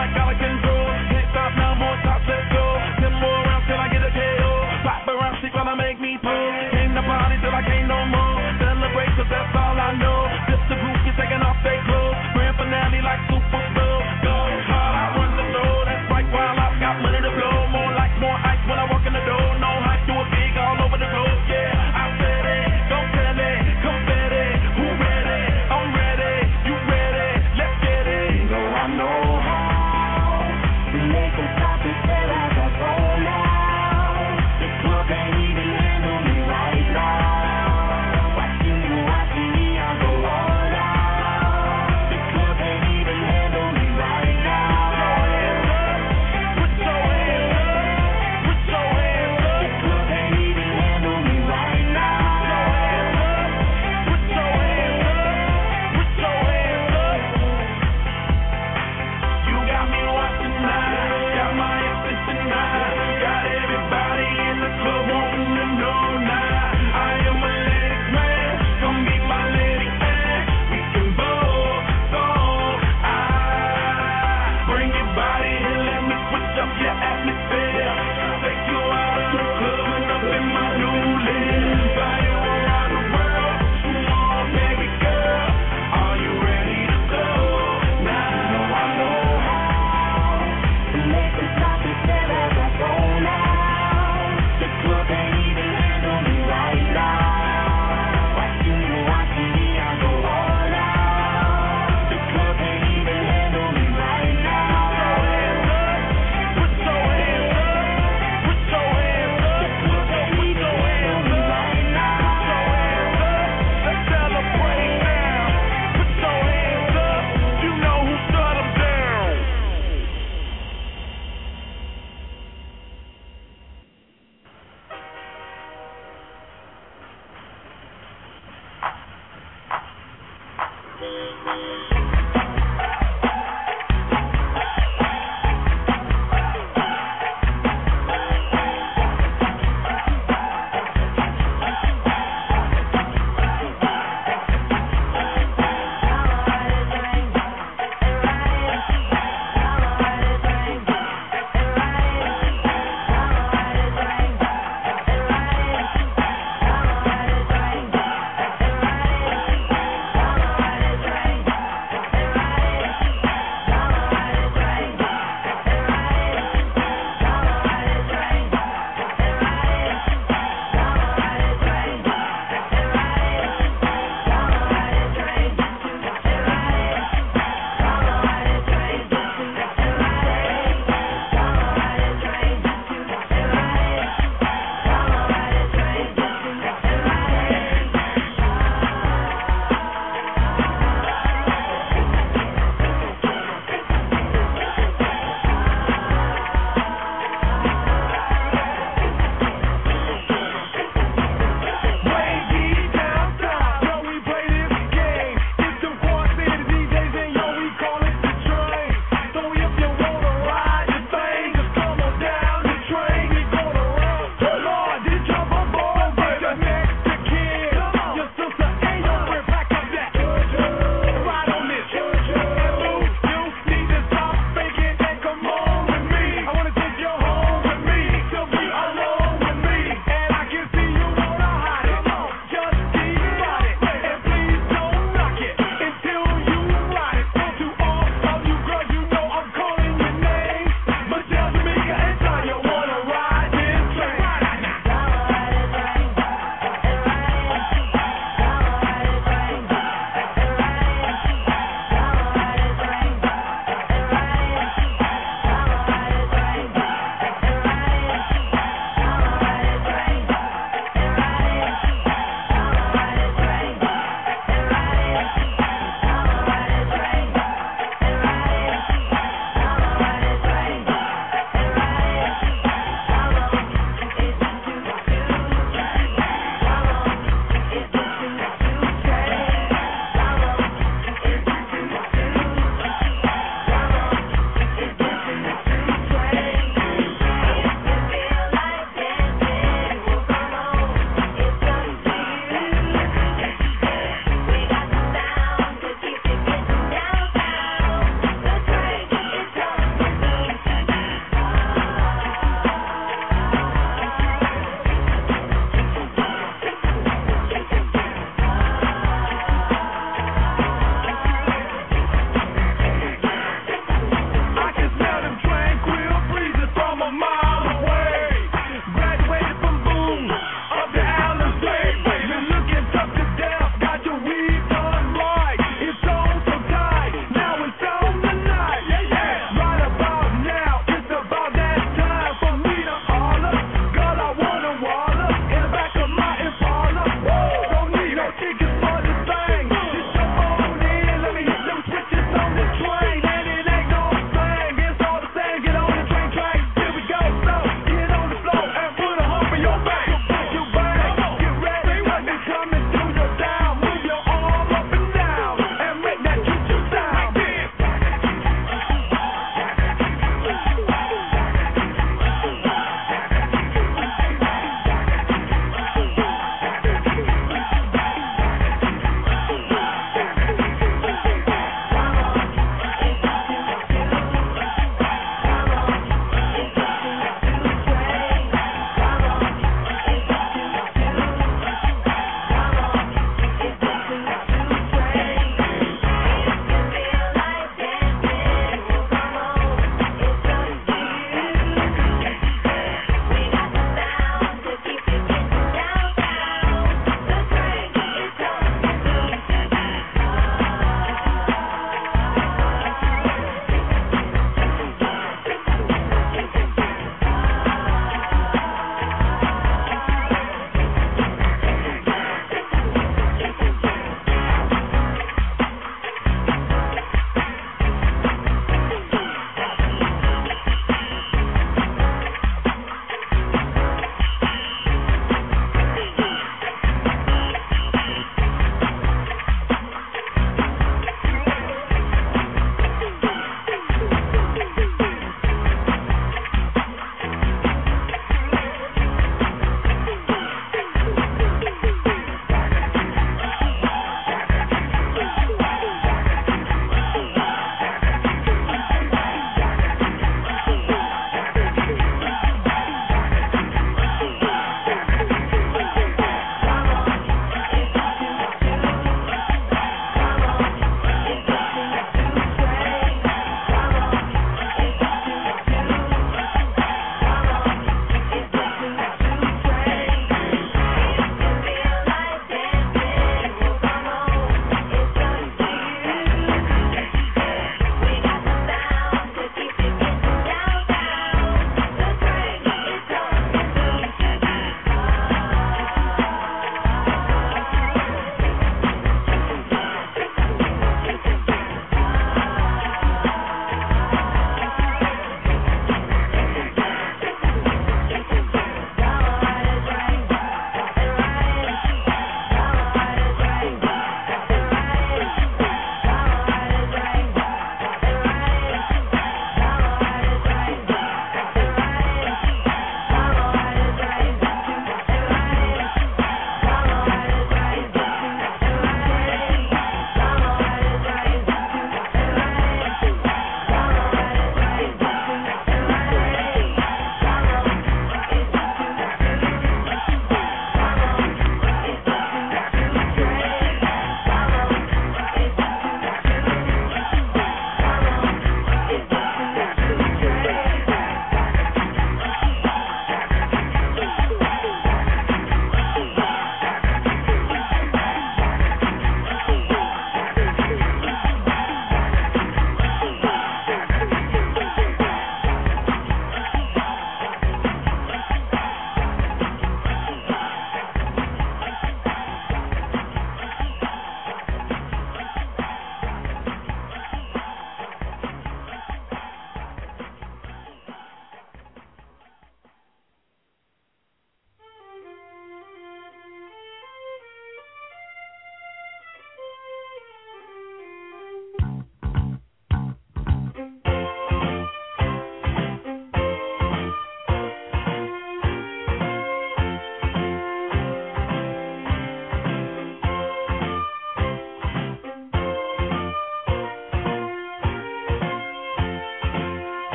like out of control. Can't stop now, more shots, let's go. 10 more rounds till I get a KO. Pop around, she gonna make me pull. Came to party till I can't no more. Celebrate, cause that's all I know. Just the group is taking off their clothes. Grand finale like Super Bowl. Go hard, I run the show. That's right, while I've got money to blow. More like more ice when I walk in the door. No hype, do it big all over the road. Yeah, I said it, don't tell it, confetti. Who ready? I'm ready, you ready? Let's get it. No, I know how to make them stop and stare as I roll out. The club ain't even handle me right now. Watching me, I go all out. The club ain't even handle me right now. Put your hands up, put your hands up. The club ain't even handle me right now. Put your hands up, put your hands up. You got me watching now, got my attention now. Got everybody in the club wanting to know now. I am a ladies man, come be my lady man. We can both go. Bring your body and let me switch up your atmosphere. Take you out of the club and up in my new lane. Fly you around the world, come on baby girl. Are you ready to go now? I know how to make them stop and stare as I roll out. The club ain't even handle me right now. Watching me, I go all out. The club ain't even handle me right now. Put your hands up, put your hands up. The club ain't even handle me right now. Let's celebrate now. Put your hands up. You know who shut 'em down.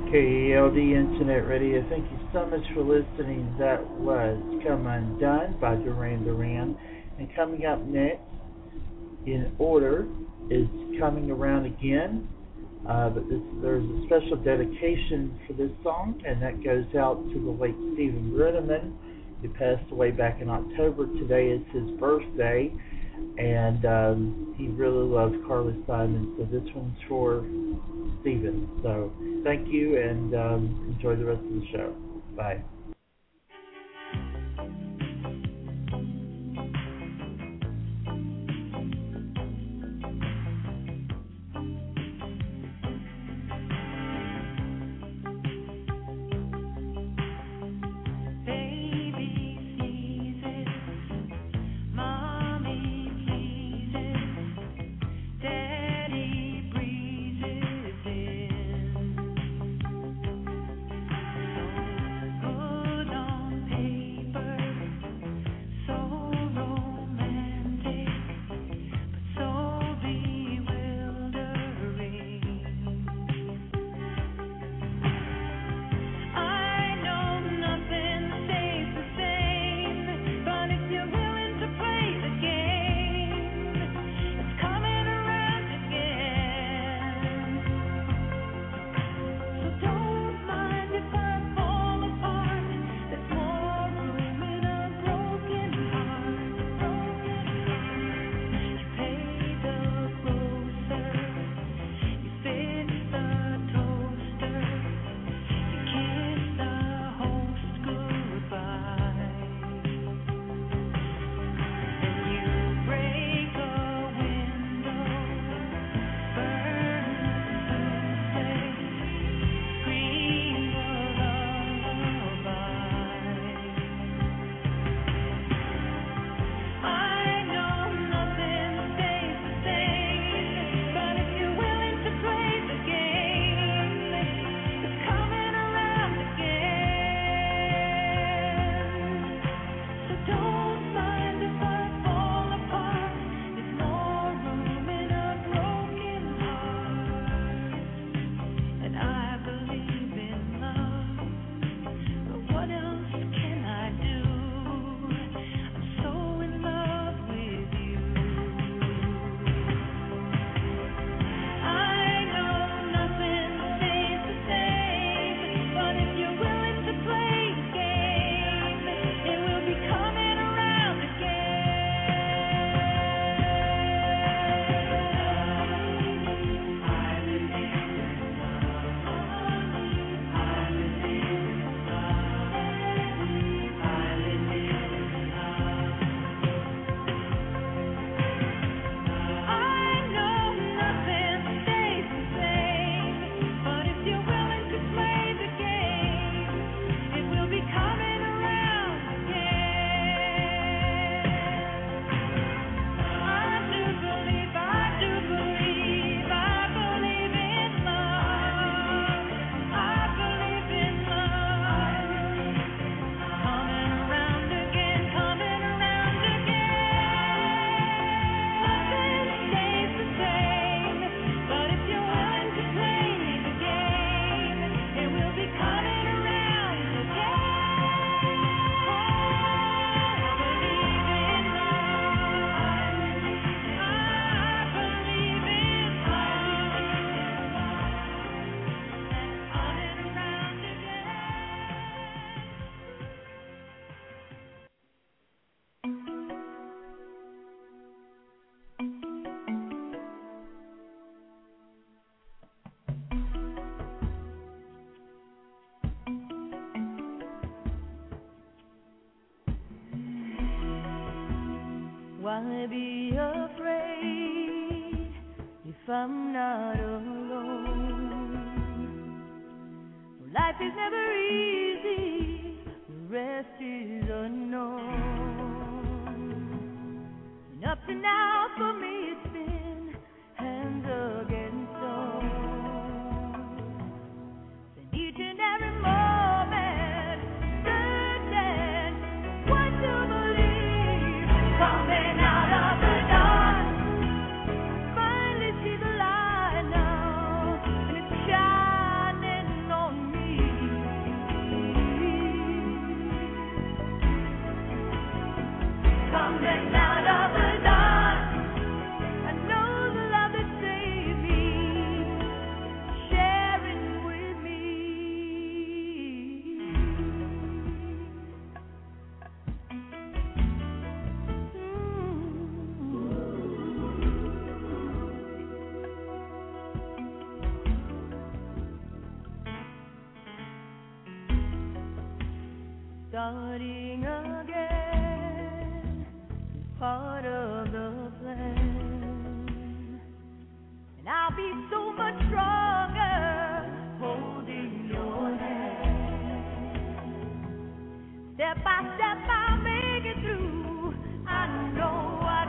KELD Internet Radio. Thank you so much for listening. That was Come Undone by Duran Duran. And coming up next, in order, is Coming Around Again. There's a special dedication for this song, and that goes out to the late Stephen Gruneman, who passed away back in October. Today is his birthday, and he really loved Carly Simon, so this one's for Stephen. So thank you, and enjoy the rest of the show. Bye. Why be afraid if I'm not alone? Life is never easy, the rest is unknown. And up to now for me it's been hands against stone. And each and every moment certain what to believe. Coming out of the dark, finally see the light now, and it's shining on me. starting again, part of the plan. And I'll be so much stronger holding your hand. Step by step I'll make it through, I know I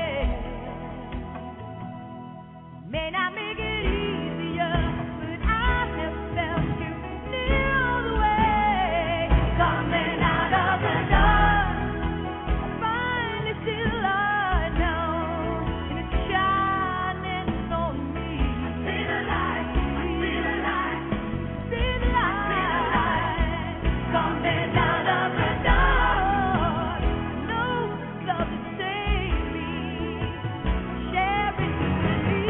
can. May not make it easier, but I have felt you near all the way. Coming out of the dark, I finally see the light now, and it's shining on me. I see the light, I see the light, see the light. Coming out of the dark, no love to save me, sharing with me.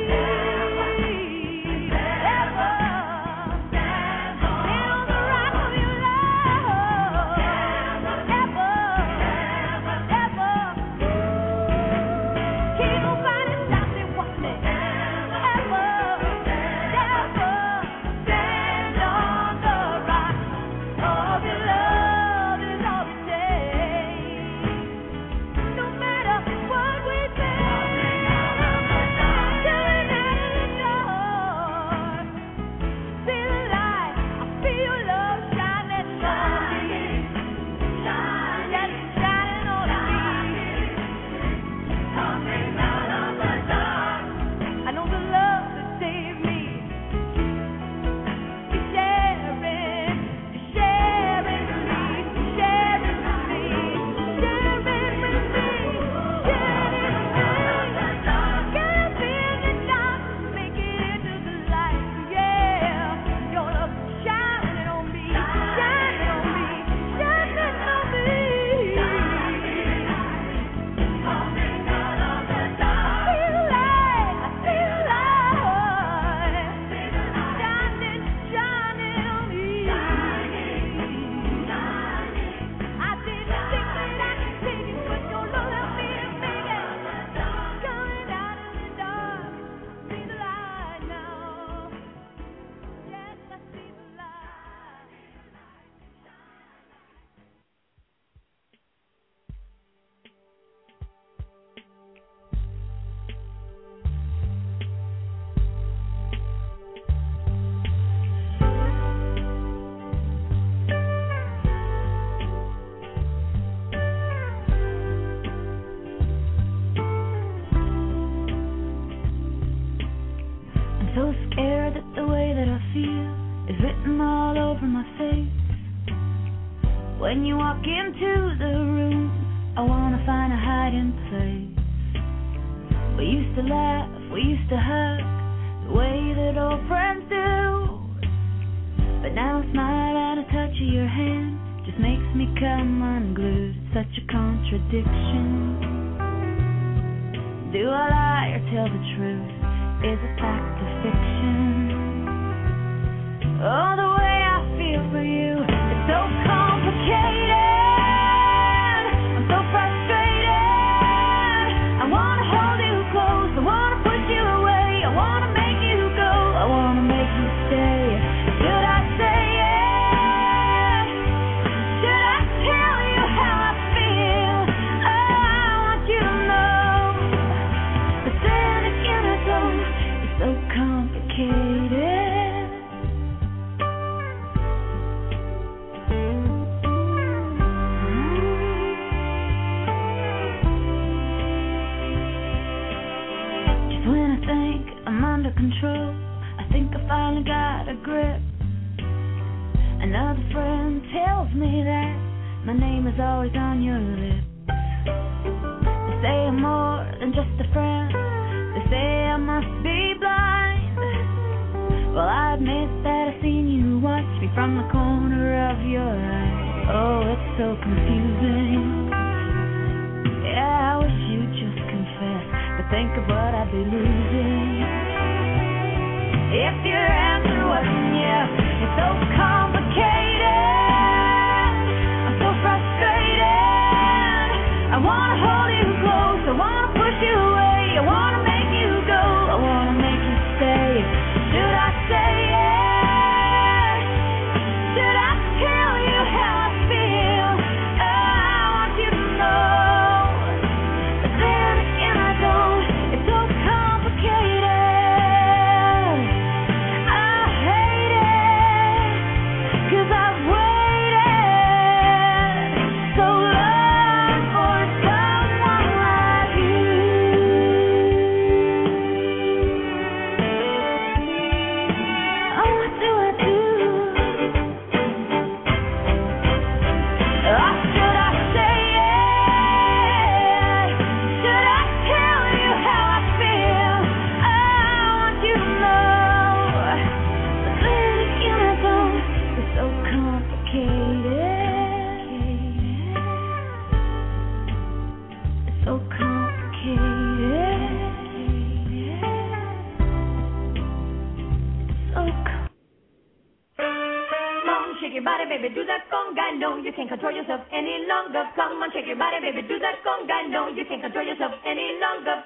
Ever stand on the rock of your love. Ever. Can't nobody stop me, watch me. Ever stand on the rock of your love is all it takes. No matter what we face, coming out of the dark. See the light, I feel your love shining on me. Yes, it's shining on me. Coming out of the dark, I know the love that saved me. You're sharing with me, sharing with me, sharing with me, sharing with me. Can't be in the dark, make it into the light, yeah. Your love shining on me, shining on me, shining on me. Coming out of the dark, feel light, I feel light, shining, shining on me. I didn't think that I could take it, but your love helped me to make it. Coming out of the dark, see the light now. Yes, I see the light. I'm so scared that the way that I feel is written all over my face. When you walk into the room, I wanna find a hiding place. We used to laugh, we used to hug, the way that old friends do. But now a smile and a touch of your hand just makes me come unglued. Such a contradiction. Do I lie or tell the truth? Is it fact or fiction? Oh, the way I feel for you, it's so complicated. I'm so frustrated. I wanna hold you close, I wanna push you away, I wanna make you go, I wanna make you stay. Should I say it? Should I tell you how I feel? I want you to know. But then again I don't. It's so complicated. Just when I think I'm under control, I think I finally got a grip. Another friend tells me that my name is always on your lips. They say I'm more than just a friend. They say I must be blind. Well, I admit that I've seen you watch me from the corner of your eye. Oh, it's so confusing. Yeah, I wish you'd just confess, but think of what I'd be losing if your answer wasn't yes. It's so complicated. I'm so frustrated. I wanna hold you close, I wanna push you away, I wanna make you go, I wanna make you stay. Should I say it? Should I tell you how I feel? your body, baby, do that conga. No, you can't control yourself any longer. Come on, shake your body, baby, do that conga. No, you can't control yourself any longer.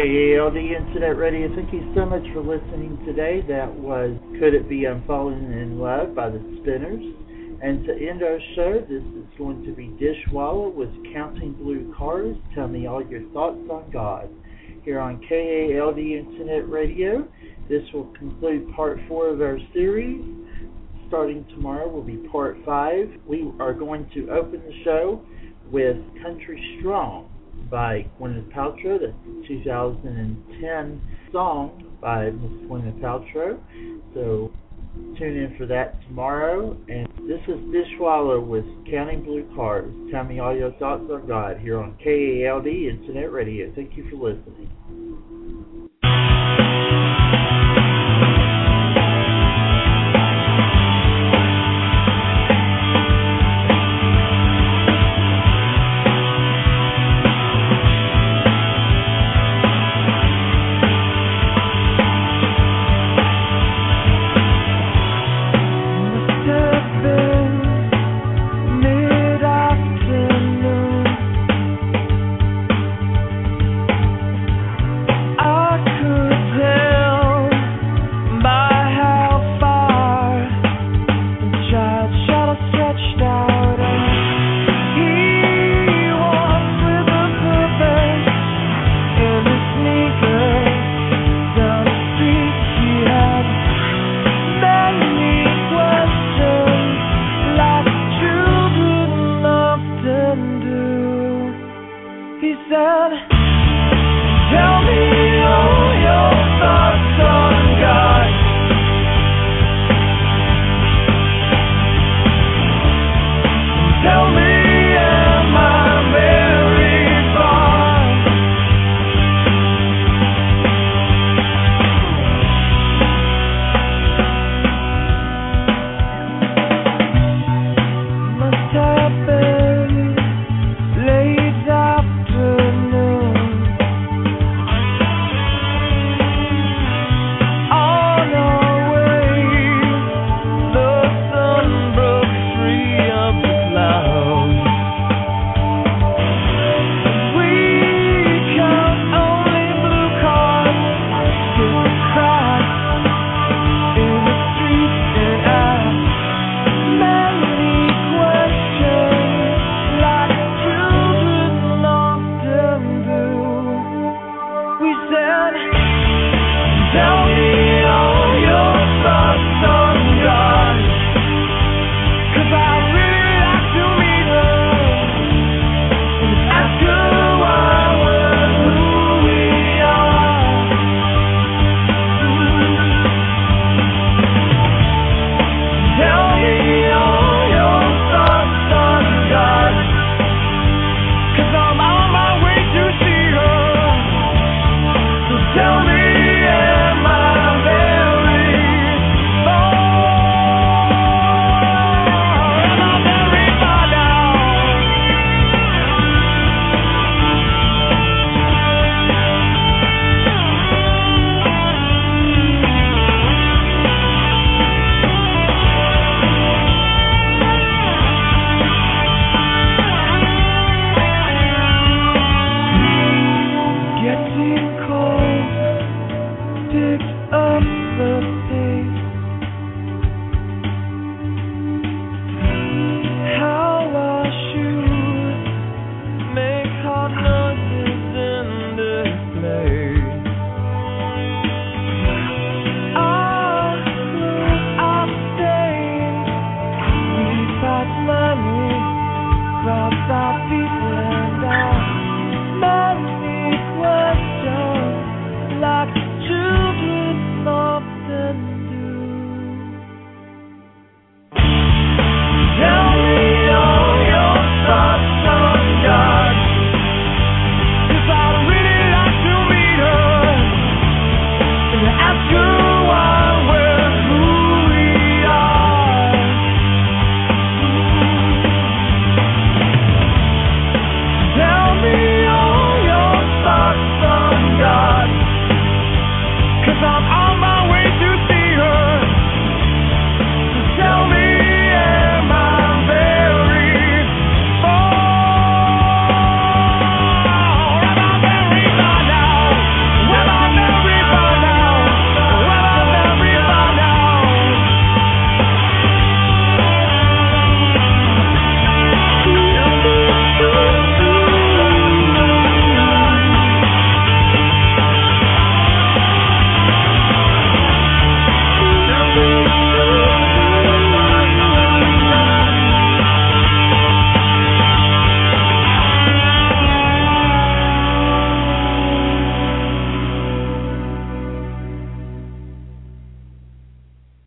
KALD Internet Radio. Thank you so much for listening today. That was Could It Be I'm Falling in Love by the Spinners. And to end our show, this is going to be Dishwalla with Counting Blue Cars. Tell me all your thoughts on God. Here on KALD Internet Radio. This will conclude part 4 of our series. Starting tomorrow will be part 5. We are going to open the show with Country Strong by Gwyneth Paltrow. That's a 2010 song by Miss Gwyneth Paltrow. So tune in for that tomorrow. And this is Dishwalla with Counting Blue Cars. Tell me all your thoughts on God here on KALD Internet Radio. Thank you for listening. Picked up the pace.